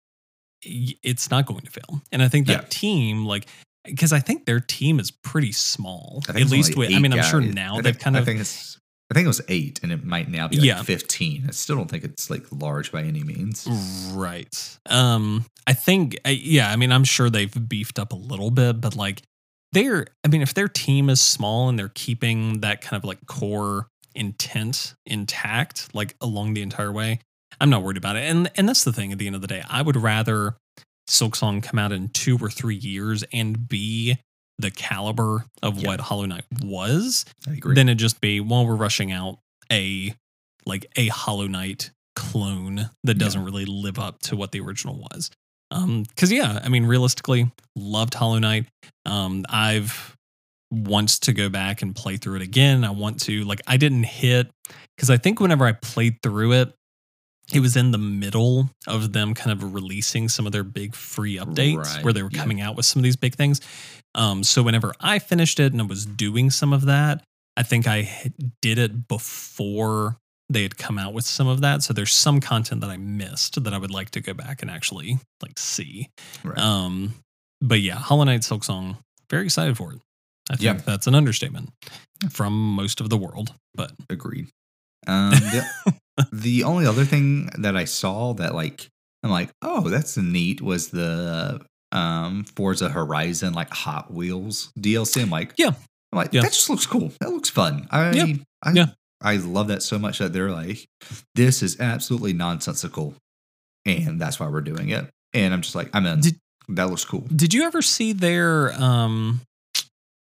it's not going to fail. And I think that team, like, because I think their team is pretty small. At least with, I mean, I'm sure now they've kind of. I think it was 8, and it might now be like 15. I still don't think it's like large by any means. Right. I think, I mean, I'm sure they've beefed up a little bit, but like if their team is small and they're keeping that kind of like core intent intact, like along the entire way, I'm not worried about it. And that's the thing at the end of the day. I would rather Silk Song come out in 2 or 3 years and be the caliber of what Hollow Knight was, than it just be, well, we're rushing out a Hollow Knight clone that doesn't really live up to what the original was. Because I mean, realistically, loved Hollow Knight. I've wants to go back and play through it again. I want to, like, I didn't hit, because I think whenever I played through it, it was in the middle of them kind of releasing some of their big free updates where they were coming out with some of these big things. So whenever I finished it and I was doing some of that, I think I did it before they had come out with some of that. So there's some content that I missed that I would like to go back and actually like see. Right. But yeah, Hollow Knight Silk Song, very excited for it. I think that's an understatement from most of the world, but agreed. The only other thing that I saw that like, I'm like, oh, that's neat, was the Forza Horizon like Hot Wheels DLC. I'm like, that just looks cool. That looks fun. I love that so much that they're like, this is absolutely nonsensical, and that's why we're doing it. And I'm just like, I'm in. That looks cool. Did you ever see their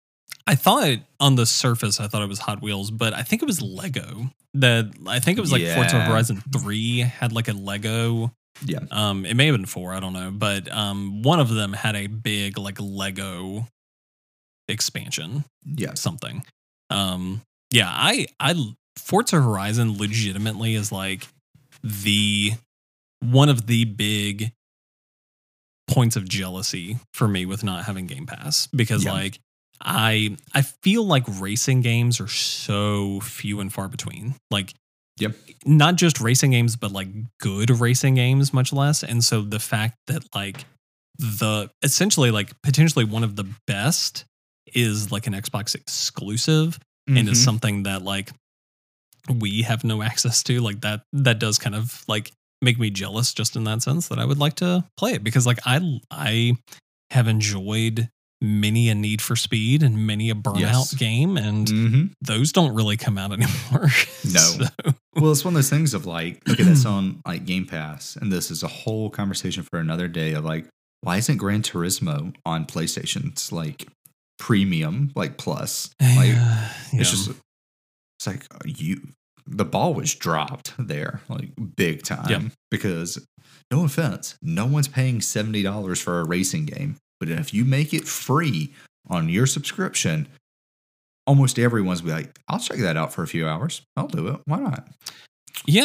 I thought on the surface, I thought it was Hot Wheels, but I think it was Lego. I think it was like Forza Yeah. Horizon 3 had like a Lego. Yeah. It may have been 4, I don't know, but one of them had a big like Lego expansion, Yeah. something. Yeah, I Forza Horizon legitimately is like the one of the big points of jealousy for me with not having Game Pass, because Yeah. like I feel like racing games are so few and far between. Like Yep. not just racing games, but like good racing games, much less. And so the fact that like the essentially like potentially one of the best is like an Xbox exclusive and is Mhm. something that like we have no access to, like that does kind of like make me jealous just in that sense, that I would like to play it, because like I have enjoyed many a Need for Speed and many a Burnout Yes. game, and Mhm. those don't really come out anymore. No. So, Well, it's one of those things of like, okay, that's on like Game Pass, and this is a whole conversation for another day of like, why isn't Gran Turismo on PlayStation's like premium, like plus? Like, yeah. it's just, it's like the ball was dropped there, like big time, Yep. because no offense, no one's paying $70 for a racing game, but if you make it free on your subscription, almost everyone's be like, I'll check that out for a few hours. I'll do it. Why not? Yeah.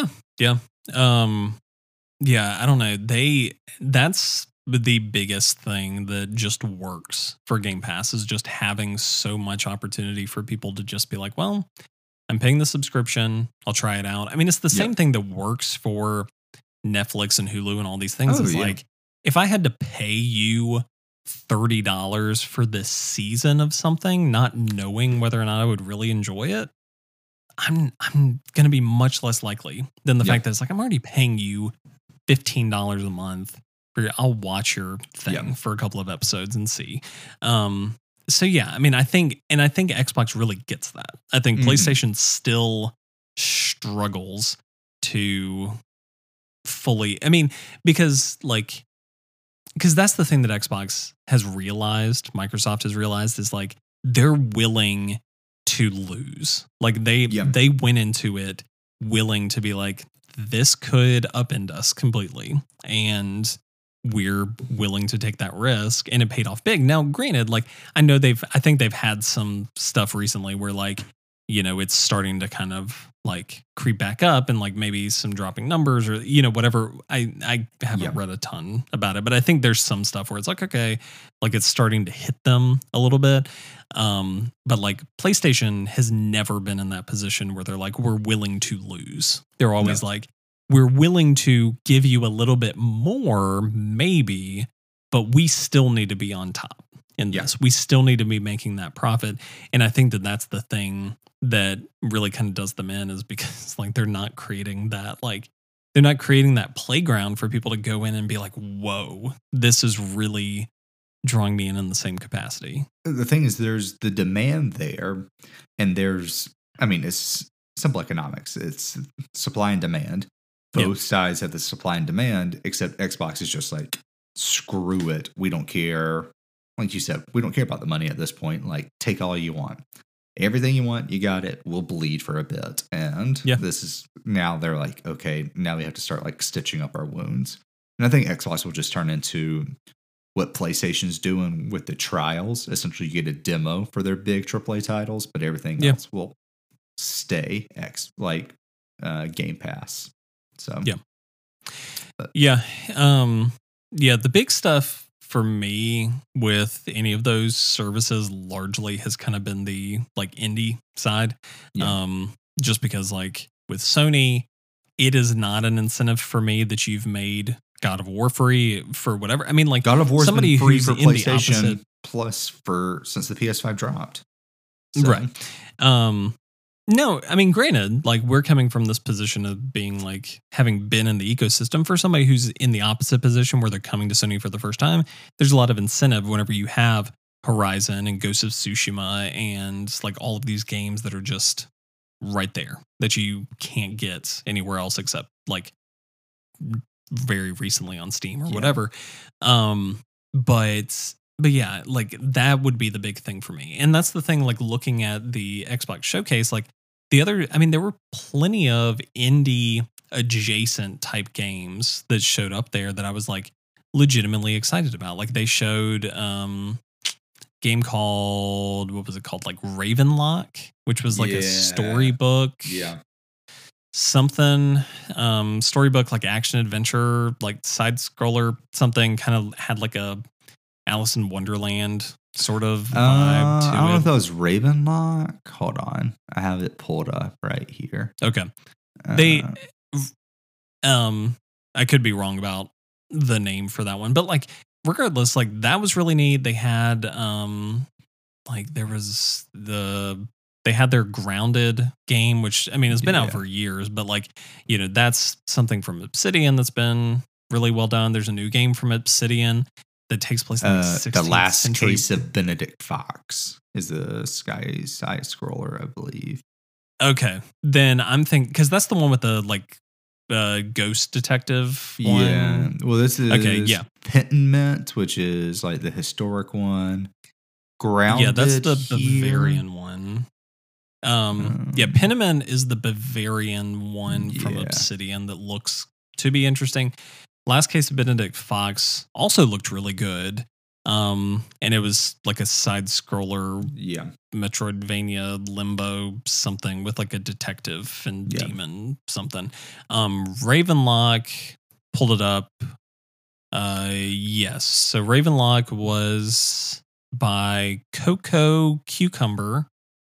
Yeah, I don't know. That's the biggest thing that just works for Game Pass, is just having so much opportunity for people to just be like, well, I'm paying the subscription, I'll try it out. I mean, it's the same thing that works for Netflix and Hulu and all these things. Oh, It's yeah. like, if I had to pay you $30 for this season of something, not knowing whether or not I would really enjoy it, I'm going to be much less likely than the Yep. fact that it's like, I'm already paying you $15 a month I'll watch your thing for a couple of episodes and see. So yeah, I mean, I think Xbox really gets that. I think PlayStation still struggles to fully, I mean, because that's the thing that Xbox has realized, Microsoft has realized, is like they're willing to lose. Like they went into it willing to be like, this could upend us completely, and we're willing to take that risk, and it paid off big. Now, granted, like I think they've had some stuff recently where like, you know, it's starting to kind of like creep back up, and like maybe some dropping numbers, or, you know, whatever. I haven't read a ton about it, but I think there's some stuff where it's like, okay, like it's starting to hit them a little bit. But like PlayStation has never been in that position where they're like, we're willing to lose. They're always like, we're willing to give you a little bit more, maybe, but we still need to be on top in this. We still need to be making that profit. And I think that that's the thing that really kind of does them in, is because like they're not creating that playground for people to go in and be like, whoa, this is really drawing me in the same capacity. The thing is, there's the demand there, and there's, I mean, it's simple economics. It's supply and demand. Both sides have the supply and demand, except Xbox is just like, screw it. We don't care. Like you said, we don't care about the money at this point. Like, take all you want. Everything you want, you got it. We'll bleed for a bit. And this is, now they're like, okay, now we have to start like stitching up our wounds. And I think Xbox will just turn into what PlayStation's doing with the trials. Essentially, you get a demo for their big AAA titles, but everything else will stay Game Pass. So the big stuff for me with any of those services largely has kind of been the like indie side. Just because like with Sony, it is not an incentive for me that you've made God of War free for whatever. I mean, like God of War's somebody been free who's for in the PlayStation opposite, Plus since the PS5 dropped. So. Right. No, I mean, granted, like we're coming from this position of being like having been in the ecosystem. For somebody who's in the opposite position where they're coming to Sony for the first time, there's a lot of incentive whenever you have Horizon and Ghost of Tsushima and like all of these games that are just right there that you can't get anywhere else except like very recently on Steam or whatever. But but yeah, like that would be the big thing for me. And that's the thing, like looking at the Xbox showcase, like I mean, there were plenty of indie adjacent type games that showed up there that I was like legitimately excited about. Like they showed game called, what was it called? Like Ravenlock, which was like a storybook. Yeah. Something storybook, like action adventure, like side scroller, something kind of had like a Alice in Wonderland sort of vibe to it. I don't know if that was Ravenlock. Hold on. I have it pulled up right here. Okay. I could be wrong about the name for that one, but like regardless, like that was really neat. They had like they had their Grounded game, which I mean it's been out for years, but like, you know, that's something from Obsidian that's been really well done. There's a new game from Obsidian that takes place in the 16th The Last century. Case of Benedict Fox is the side scroller, I believe. Okay, then I'm thinking because that's the one with the like ghost detective one. Yeah. Well, this is yeah. Pentiment, which is like the historic one. Grounded. Yeah, that's the Bavarian one. Yeah, Pentiment is the Bavarian one from Obsidian that looks to be interesting. Last Case of Benedict Fox also looked really good. And it was like a side scroller, Metroidvania Limbo something with like a detective and demon something. Ravenlock, pulled it up. Yes. So Ravenlock was by Coco Cucumber.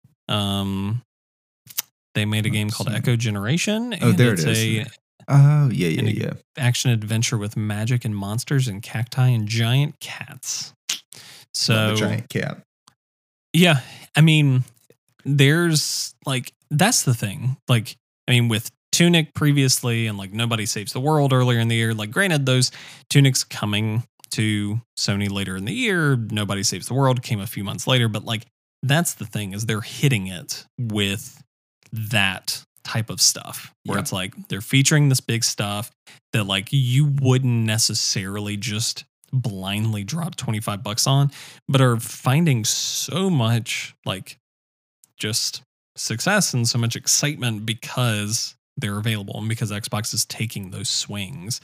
They made a game called Echo Generation. Oh, there it is. Yeah. Action adventure with magic and monsters and cacti and giant cats. So Love a giant cat. Yeah, I mean, there's like that's the thing. Like, I mean, with Tunic previously and like Nobody Saves the World earlier in the year. Like, granted, those Tunic's coming to Sony later in the year. Nobody Saves the World came a few months later, but like that's the thing is they're hitting it with that type of stuff where it's like they're featuring this big stuff that like you wouldn't necessarily just blindly drop $25 on, but are finding so much like just success and so much excitement because they're available and because Xbox is taking those swings.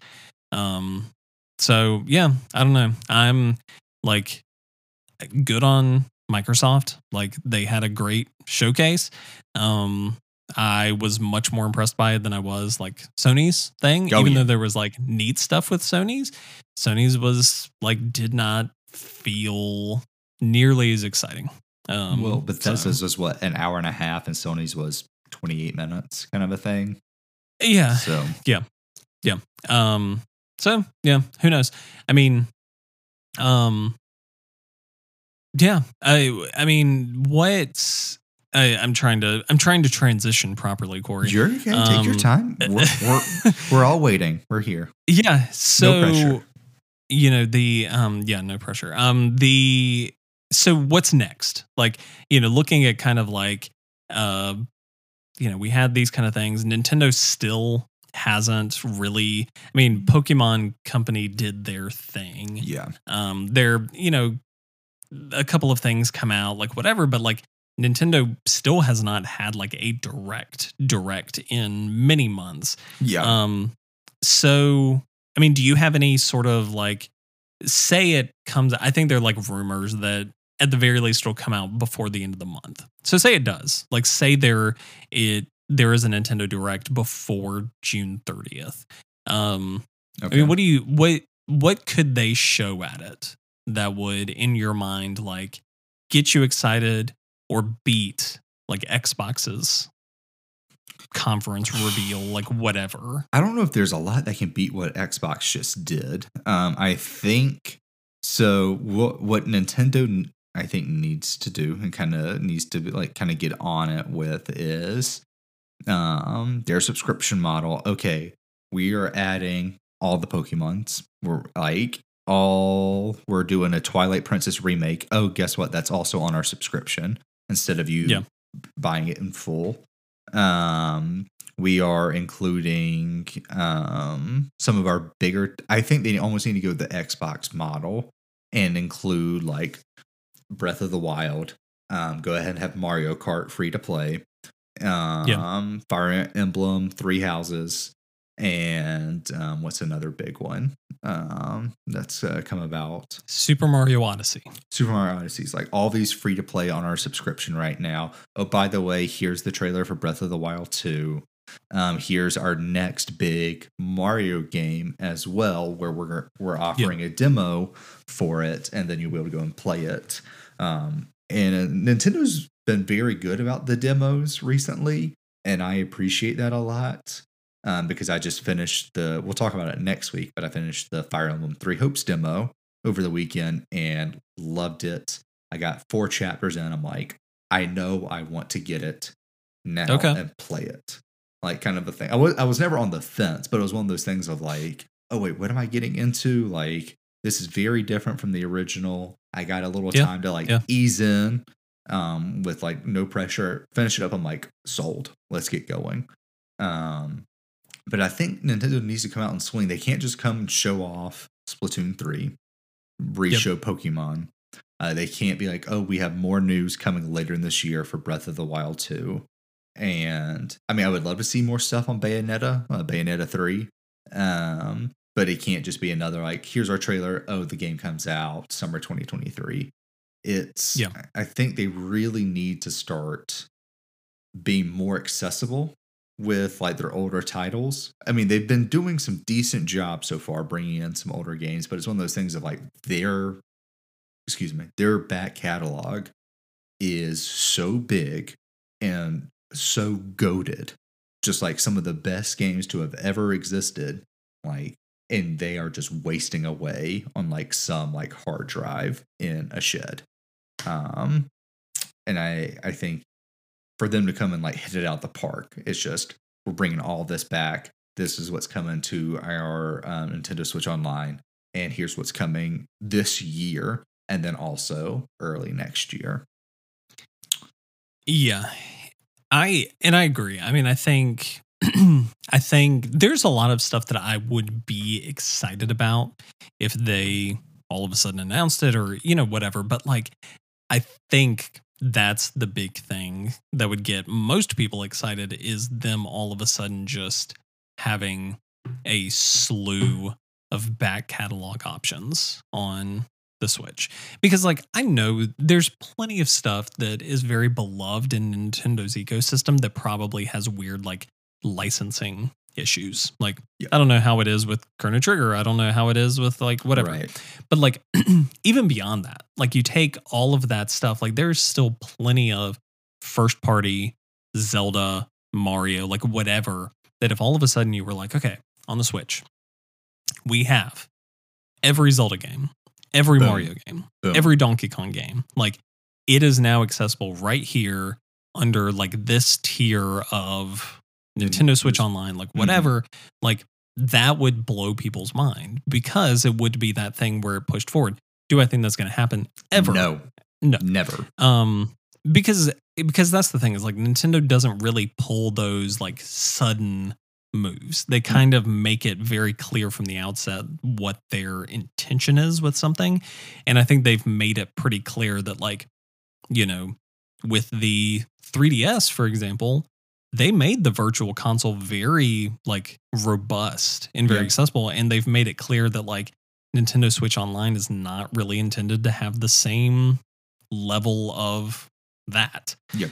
So yeah, I don't know. I'm like good on Microsoft. Like they had a great showcase. I was much more impressed by it than I was like Sony's thing, though there was like neat stuff with Sony's. Sony's was like did not feel nearly as exciting. Well, Bethesda's was what, an hour and a half, and Sony's was 28 minutes, kind of a thing. Yeah. So yeah. So yeah, who knows? I mean, yeah. I mean, what's I'm trying to transition properly, Corey. You're okay. Take your time. We're all waiting. We're here. Yeah. So no pressure. You know no pressure. So what's next? Like, you know, looking at kind of like you know, we had these kind of things. Nintendo still hasn't really. I mean, Pokemon Company did their thing. Yeah. They're, you know, a couple of things come out, like whatever, but like Nintendo still has not had like a direct in many months. Yeah. So, I mean, do you have any sort of like, say it comes, I think they're like rumors that at the very least it'll come out before the end of the month. So say it does, like say there is a Nintendo Direct before June 30th. Okay. I mean, what could they show at it that would, in your mind, like get you excited or beat like Xbox's conference reveal, like whatever? I don't know if there's a lot that can beat what Xbox just did. I think so. What Nintendo I think needs to do and kind of get on it with is their subscription model. Okay, we are adding all the Pokemons. We're doing a Twilight Princess remake. Oh, guess what? That's also on our subscription instead of you buying it in full. We are including some of our bigger. I think they almost need to go with the Xbox model and include like Breath of the Wild. Go ahead and have Mario Kart free to play. Fire Emblem, Three Houses, and what's another big one that's come about? Super Mario Odyssey. Super Mario Odyssey is like all these free to play on our subscription right now. Oh, by the way, here's the trailer for Breath of the Wild 2. Here's our next big Mario game as well, where we're offering a demo for it, and then you'll be able to go and play it. And Nintendo's been very good about the demos recently, and I appreciate that a lot. Because I just finished we'll talk about it next week, but I finished the Fire Emblem Three Hopes demo over the weekend and loved it. I got 4 chapters in. I'm like, I know I want to get it now and play it. Like, kind of a thing. I was never on the fence, but it was one of those things of like, oh wait, what am I getting into? Like, this is very different from the original. I got a little time to ease in with like no pressure. Finish it up. I'm like, sold. Let's get going. But I think Nintendo needs to come out and swing. They can't just come and show off Splatoon 3, re-show Pokemon. They can't be like, oh, we have more news coming later in this year for Breath of the Wild 2. And I mean, I would love to see more stuff on Bayonetta 3. But it can't just be another like, here's our trailer. Oh, the game comes out summer 2023. I think they really need to start being more accessible with like their older titles. I mean, they've been doing some decent jobs so far, bringing in some older games, but it's one of those things of like their back catalog is so big and so goated, just like some of the best games to have ever existed, like, and they are just wasting away on like some like hard drive in a shed. And I think for them to come and like hit it out the park, it's just, we're bringing all this back. This is what's coming to our Nintendo Switch Online, and here's what's coming this year, and then also early next year. Yeah, I agree. I mean, I think there's a lot of stuff that I would be excited about if they all of a sudden announced it, or whatever. But like, I think that's the big thing that would get most people excited, is them all of a sudden just having a slew of back catalog options on the Switch. Because like, I know there's plenty of stuff that is very beloved in Nintendo's ecosystem that probably has weird like licensing issues. Like, I don't know how it is with Chrono Trigger. I don't know how it is with like whatever. Right. But like, even beyond that, like, you take all of that stuff, like there's still plenty of first party Zelda, Mario, like whatever, that if all of a sudden you were like, okay, on the Switch, we have every Zelda game, every Mario game, every Donkey Kong game. Like, it is now accessible right here under like this tier of Nintendo Switch Online, like whatever, like that would blow people's mind, because it would be that thing where it pushed forward. Do I think that's going to happen ever? No, never. Because that's the thing, is like Nintendo doesn't really pull those like sudden moves. They kind of make it very clear from the outset what their intention is with something. And I think they've made it pretty clear that like, with the 3DS, for example, they made the virtual console very like robust and very accessible. And they've made it clear that like Nintendo Switch Online is not really intended to have the same level of that. Yep.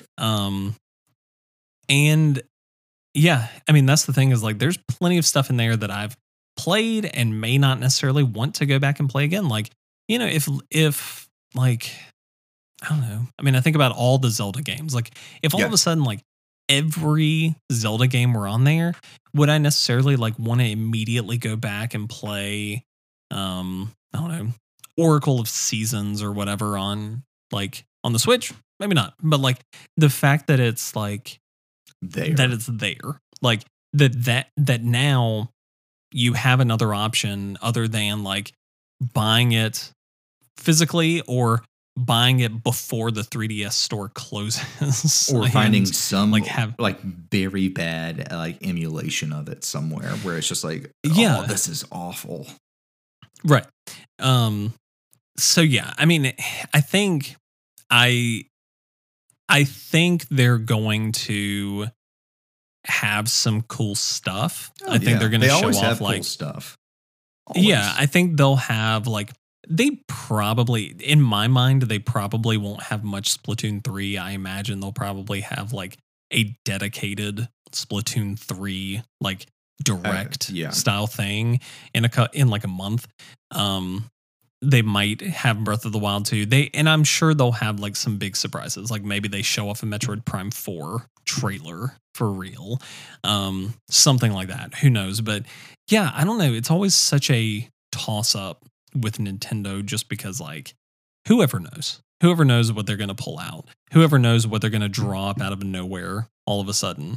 And yeah, I mean, that's the thing, is like, there's plenty of stuff in there that I've played and may not necessarily want to go back and play again. Like, if like, I don't know. I mean, I think about all the Zelda games. Like, if all of a sudden, like, every Zelda game were on there, would I necessarily like want to immediately go back and play, I don't know, Oracle of Seasons or whatever on the Switch? Maybe not. But like, the fact that it's like, that it's there, like that now you have another option other than like buying it physically or buying it before the 3DS store closes, or finding some like very bad like emulation of it somewhere where it's just like, oh, this is awful. Right. So yeah, I mean, I think I I think they're going to have some cool stuff. I think they're going to They show always off have like cool stuff. yeah, Always. I think they'll have like they probably in my mind they probably won't have much Splatoon 3. I imagine they'll probably have like a dedicated Splatoon 3 like direct Yeah. style thing in like a month. Um they might have Breath of the Wild 2. And I'm sure they'll have like some big surprises. Like maybe they show off a Metroid Prime 4 trailer for real. Something like that. Who knows? But yeah, I don't know. It's always such a toss up with Nintendo just because like whoever knows. Whoever knows what they're gonna pull out. Whoever knows what they're gonna draw up out of nowhere all of a sudden.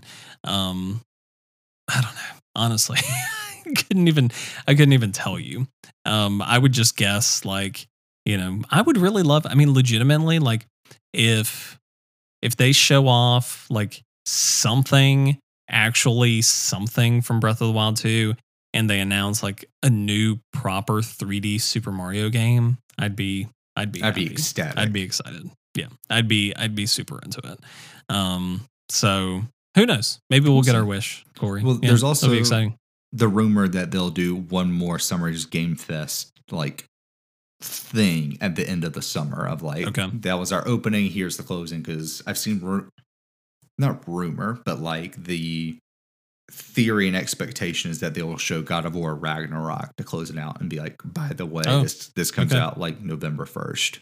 I don't know. Honestly. I couldn't even tell you. I would just guess like, I would really love, I mean, legitimately, like if they show off like something, actually something from Breath of the Wild 2, and they announce like a new proper 3D Super Mario game, I'd be happy. ecstatic. I'd be excited. Yeah. I'd be super into it. So who knows? Maybe we'll get our wish, Corey. Well, Yeah, there's also that'll be exciting. the rumor that they'll do one more Summer's Game Fest like thing at the end of the summer of like that was our opening, here's the closing, because I've seen not rumor but like the theory and expectation is that they will show God of War Ragnarok to close it out and be like, by the way, this comes out like November 1st.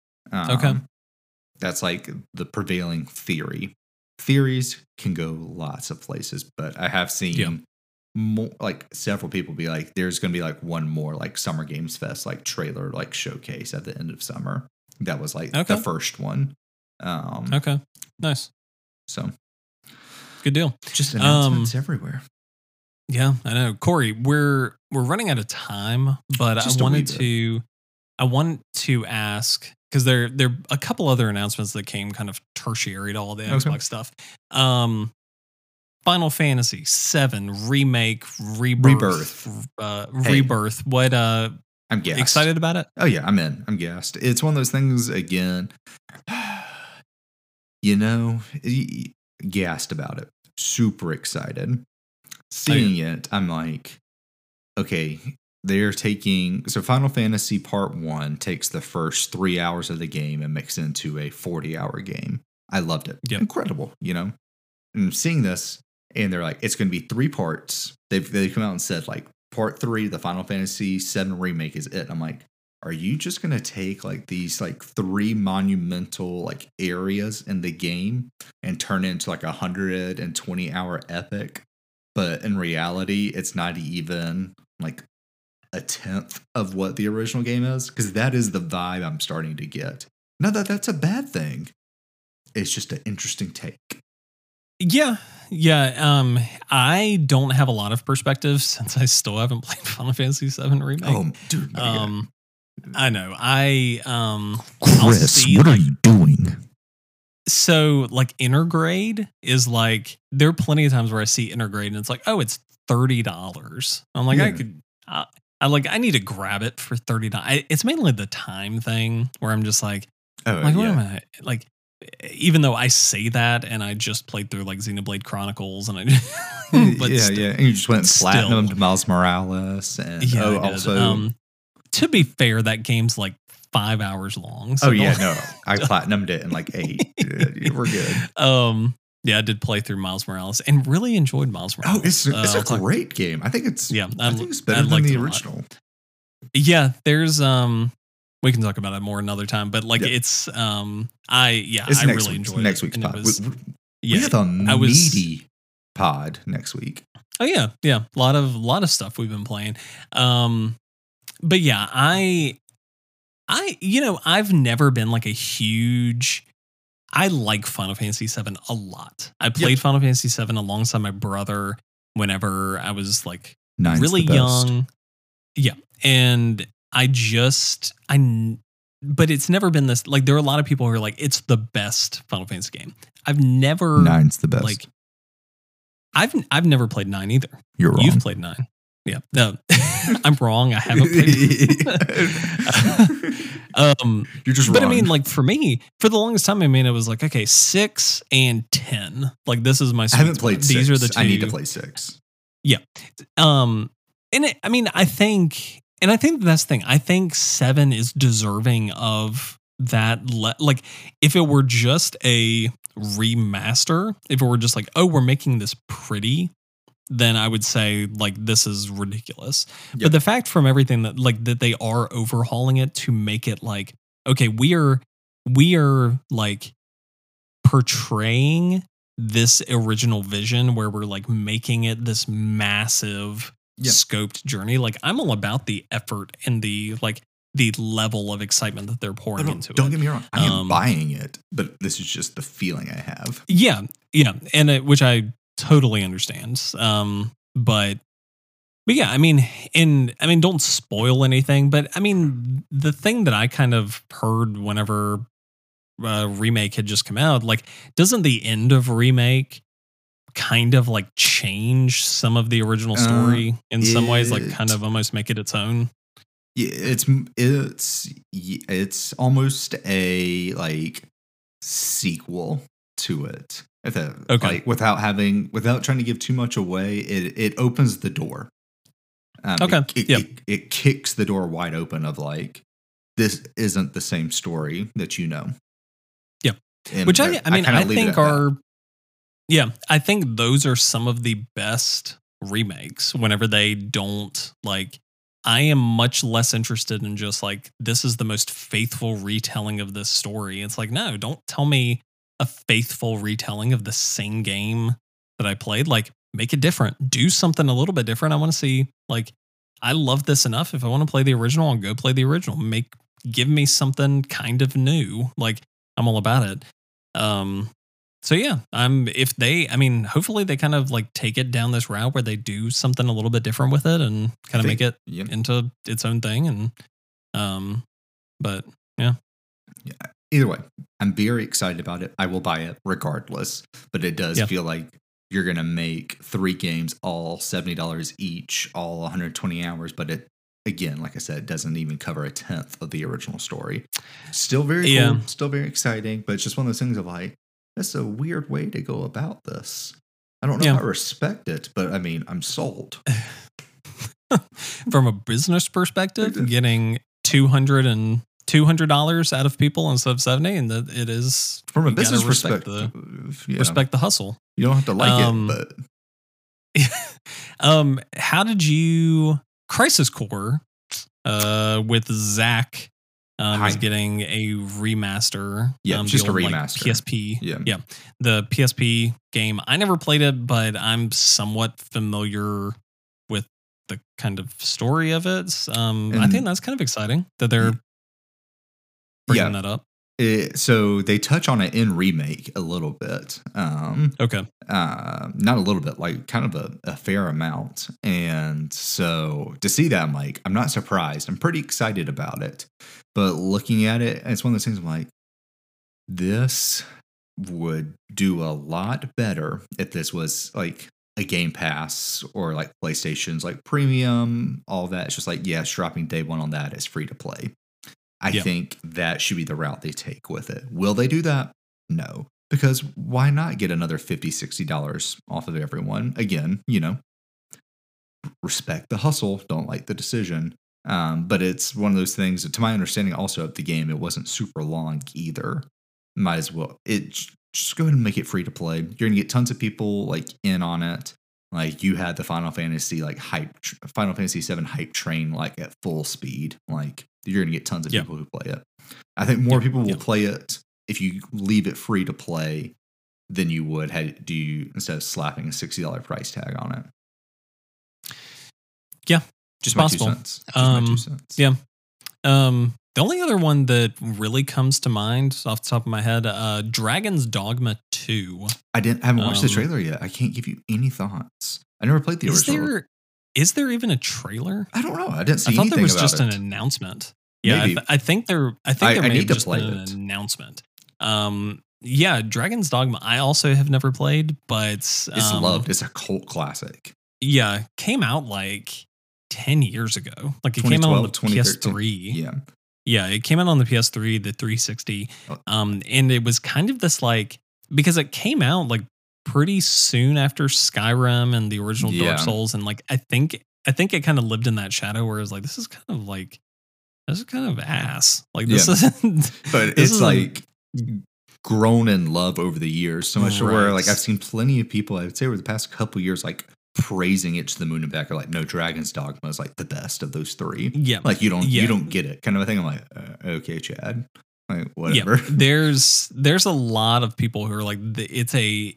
That's like the prevailing theory. Theories can go lots of places, but I have seen more, like several people be like, there's going to be like one more like Summer Games Fest like trailer like showcase at the end of summer. That was like the first one. Nice. So good deal. Just announcements everywhere. Yeah, I know. Corey, we're running out of time, but I want to ask because there are a couple other announcements that came kind of tertiary to all the Xbox stuff. Final Fantasy VII Remake, Rebirth. What? I'm gassed. Excited about it? Oh yeah, I'm in. I'm gassed. It's one of those things again. Gassed about it. Super excited. Seeing it, I'm like, okay, they're taking Final Fantasy Part 1 takes the first 3 hours of the game and makes it into a 40-hour game. I loved it. Yep. Incredible, And I'm seeing this, and they're like, it's going to be 3 parts. They've come out and said like Part 3, the Final Fantasy VII Remake is it. I'm like, are you just going to take like these like 3 monumental like areas in the game and turn it into like 120-hour epic? But in reality, it's not even like a tenth of what the original game is. Because that is the vibe I'm starting to get. Not that that's a bad thing. It's just an interesting take. Yeah. I don't have a lot of perspective since I still haven't played Final Fantasy VII Remake. Oh, dude. I know. Chris, what are you doing? So, like, Intergrade is like, there are plenty of times where I see Intergrade and it's like, oh, it's $30. I'm like, I need to grab it for $30. It's mainly the time thing where I'm just like, what am I? Like, even though I say that and I just played through like Xenoblade Chronicles and and you just went platinum to Miles Morales and also. To be fair, that game's like 5 hours long. So I platinumed it in like 8. We're good. Yeah, I did play through Miles Morales and really enjoyed Miles Morales. Oh, it's a great game. I think it's better than the original. Yeah, there's we can talk about it more another time, but like it's I really enjoyed it. Next week's pod. We have a meaty pod next week. Oh yeah. A lot of stuff we've been playing. But yeah, I've never been like a huge. I like Final Fantasy VII a lot. I played Final Fantasy VII alongside my brother whenever I was like really young. Yeah, and but it's never been this. Like, there are a lot of people who are like, it's the best Final Fantasy game. I've never 9's the best. Like, I've never played 9 either. You're wrong. You've played 9. Yeah, no, I'm wrong. I haven't played. You're just but wrong. I mean, like for me, for the longest time, I mean, it was like, okay, 6 and 10. Like this is my. I haven't spot. played 6. These are the two. I need to play 6. Yeah. And I mean, I think that's the thing. I think 7 is deserving of that. Like, if it were just a remaster, if it were just like, oh, we're making this pretty, then I would say like this is ridiculous. Yep. But the fact from everything that they are overhauling it to make it like, okay, we are like portraying this original vision where we're like making it this massive scoped journey. Like I'm all about the effort and the level of excitement that they're pouring into it. Don't get me wrong. I am buying it, but this is just the feeling I have. Yeah. Yeah. And which I totally understand. But yeah, I mean, don't spoil anything, but I mean, the thing that I kind of heard whenever Remake had just come out, like, doesn't the end of Remake kind of like change some of the original story in some ways, like kind of almost make it its own? Yeah, it's almost a like sequel to it. Okay. Like without trying to give too much away, it opens the door. Okay. It kicks the door wide open of like, this isn't the same story that you know. Yeah. Which I think I think those are some of the best remakes whenever they don't like, I am much less interested in just like, this is the most faithful retelling of this story. It's like, no, don't tell me a faithful retelling of the same game that I played. Like, make it different. Do something a little bit different. I want to see, like, I love this enough. If I want to play the original, I'll go play the original. Give me something kind of new. Like, I'm all about it. So yeah, hopefully they kind of like take it down this route where they do something a little bit different with it and kind of make it into its own thing. And, but yeah. Either way, I'm very excited about it. I will buy it regardless, but it does feel like you're going to make 3 games, all $70 each, all 120 hours. But it, again, like I said, it doesn't even cover a 10th of the original story. Still very cool, still very exciting, but it's just one of those things of like, that's a weird way to go about this. I don't know if I respect it, but I mean, I'm sold. From a business perspective, getting $200 out of people instead of 70, and that it is from a business perspective. Respect the hustle. You don't have to like it, but how did you Crisis Core with Zach? Is getting a remaster. Yeah, just a remaster. Like PSP. Yeah. The PSP game. I never played it, but I'm somewhat familiar with the kind of story of it. I think that's kind of exciting that they're bringing that up. So they touch on it in Remake a little bit. Okay. Not a little bit, like kind of a fair amount. And so to see that, I'm like, I'm not surprised. I'm pretty excited about it. But looking at it, it's one of those things I'm like, this would do a lot better if this was like a Game Pass or like PlayStation's like premium, all that. It's just like, yes, dropping day one on that is free to play. I think that should be the route they take with it. Will they do that? No. Because why not get another $50, $60 off of everyone? Again, respect the hustle, don't like the decision. But it's one of those things, to my understanding also of the game, it wasn't super long either. Might as well. Just go ahead and make it free to play. You're going to get tons of people like in on it. Like you had the Final Fantasy VII hype train like at full speed. Like you're going to get tons of people who play it. I think more people will play it if you leave it free to play than you would instead of slapping a $60 price tag on it. Yeah. Just possible. My 2 cents. My 2 cents. Yeah. The only other one that really comes to mind off the top of my head, Dragon's Dogma 2. I haven't watched the trailer yet. I can't give you any thoughts. I never played the original. Is there even a trailer? I don't know. I didn't see anything about it. I thought there was just an announcement. Yeah, I think there may have just been an announcement. Yeah, Dragon's Dogma. I also have never played, but it's loved. It's a cult classic. Yeah, came out like 10 years ago. Like it came out on the 2013. PS3. Yeah. Yeah, it came out on the PS3, the 360. And it was kind of this like, because it came out like pretty soon after Skyrim and the original Yeah. Dark Souls. And like, I think it kind of lived in that shadow where it was like, this is kind of ass. Like this Yeah. isn't, But this it's isn't- like grown in love over the years. So much to where Right. like I've seen plenty of people, I would say over the past couple years, like praising it to the moon and back, or like, no, Dragon's Dogma is like the best of those three. yeah. Like you Yeah. don't get it kind of a thing. I'm like, okay, Chad, like whatever. Yeah, there's a lot of people who are like, it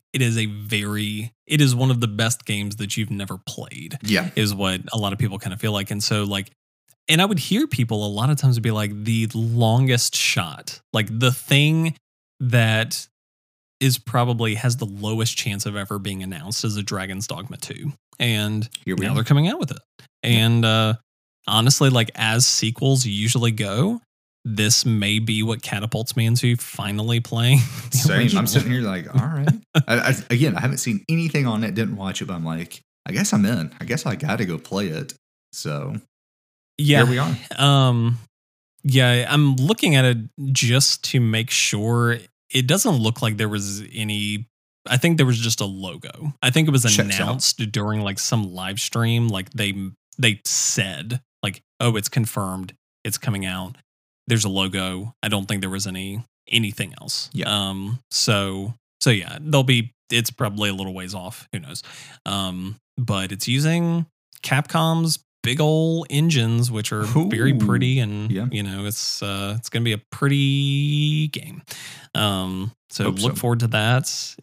is one of the best games that you've never played, Yeah. is what a lot of people kind of feel like. And so like, and I would hear people a lot of times be like, the longest shot, like the thing that is probably has the lowest chance of ever being announced is a Dragon's Dogma 2. And Here we now are. they're coming out with it. And honestly, like as sequels usually go, this may be what catapults me into finally playing the Same. original. I'm sitting here like, all right. Again, I haven't seen anything on it, didn't watch it, but I'm like, I guess I'm in. I guess I got to go play it. So Yeah. here we are. Yeah, I'm looking at it just to make sure it doesn't look like there was any. I think there was just a logo. I think it was Checks out. announced during like some live stream. Like they said like, oh, it's confirmed, it's coming out. There's a logo. I don't think there was anything else. Yeah. So yeah, it's probably a little ways off. Who knows? But it's using Capcom's big ol' engines, which are very Ooh. pretty, and Yeah. it's gonna be a pretty game. So Hope look so. forward to that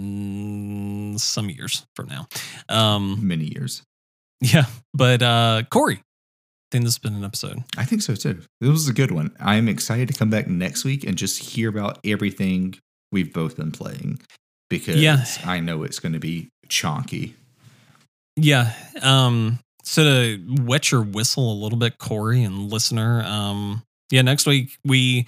in some years from now. Many years. Yeah, but Corey, I think this has been an episode. I think so too. This was a good one. I'm excited to come back next week and just hear about everything we've both been playing, because Yeah. I know it's going to be chonky. Yeah. So to wet your whistle a little bit, Corey and listener. Yeah, next week we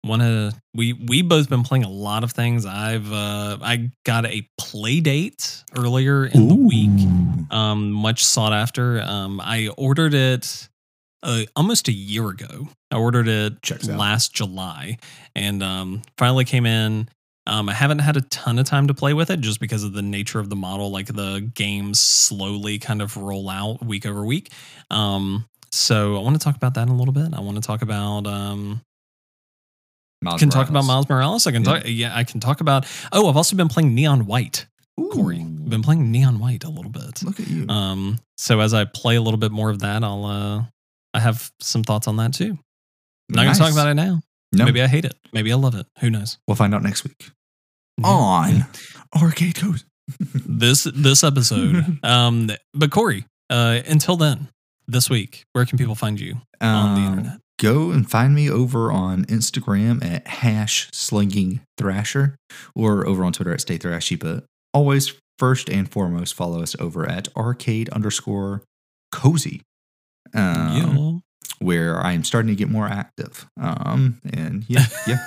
both been playing a lot of things. I got a play date earlier in the week. Much sought after. I ordered it almost a year ago. I ordered it Checks out. last July, and finally came in. I haven't had a ton of time to play with it just because of the nature of the model. Like the games slowly kind of roll out week over week. So I want to talk about that in a little bit. I want to talk about Miles talk about Morales. Miles Morales. I can talk about. Oh, I've also been playing Neon White. Corey, Ooh. I've been playing Neon White a little bit. Look at you. So as I play a little bit more of that, I have some thoughts on that too. Not going to talk about it now. No. Maybe I hate it. Maybe I love it. Who knows? We'll find out next week Yeah. on Arcade Coast. This episode. But Corey, until then, this week, where can people find you on the internet? Go and find me over on Instagram at #slingingthrasher, or over on Twitter at StayThrashy. But always, first and foremost, follow us over at arcade_cozy. Yeah. Where I'm starting to get more active. And yeah.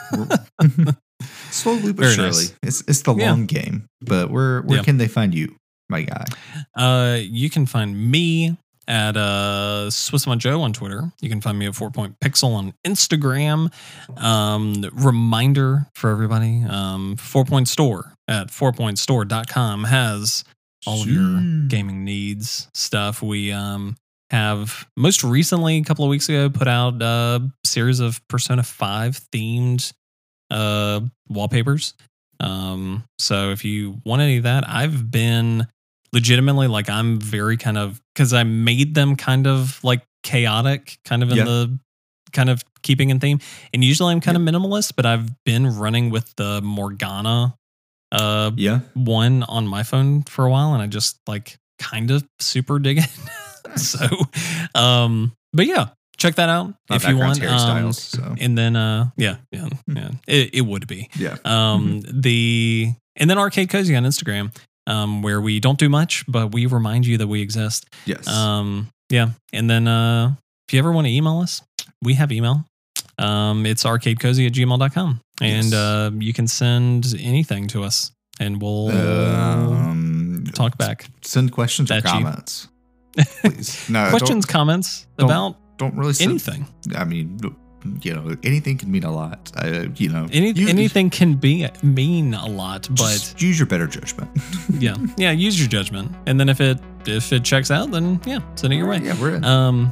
Slowly but Very surely. nice. It's the Yeah. long game. But where Yeah. can they find you, my guy? You can find me at Swissmon Joe on Twitter. You can find me at 4Point Pixel on Instagram. Reminder for everybody, 4Point Store at 4pointstore.com has all of your gaming needs stuff. We have most recently, a couple of weeks ago, put out a series of Persona 5 themed wallpapers. So if you want any of that, I've been legitimately like, I'm very kind of, because I made them kind of like chaotic, kind of in the kind of keeping in theme. And usually I'm kind of minimalist, but I've been running with the Morgana one on my phone for a while, and I just like kind of super dig it. So, but yeah, check that out if you want. Harry Styles, so. And then, it would be. Yeah. And then Arcade Cozy on Instagram, where we don't do much, but we remind you that we exist. Yes. Yeah. And then, if you ever want to email us, we have email. It's arcadecozy@gmail.com. And you can send anything to us and we'll talk back. Send questions or At you. comments. Please. No, Questions, comments don't- about don't really say anything. I mean, anything can mean a lot. Anything can mean a lot, but just use your better judgment. yeah, use your judgment. And then if it checks out, then send it your way. Yeah, we're in.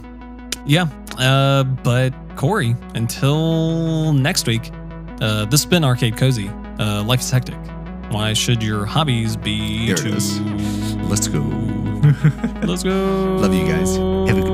But Corey, until next week, this has been Arcade Cozy. Life is hectic. Why should your hobbies be There it is. Let's go. Let's go. Love you guys. Have a good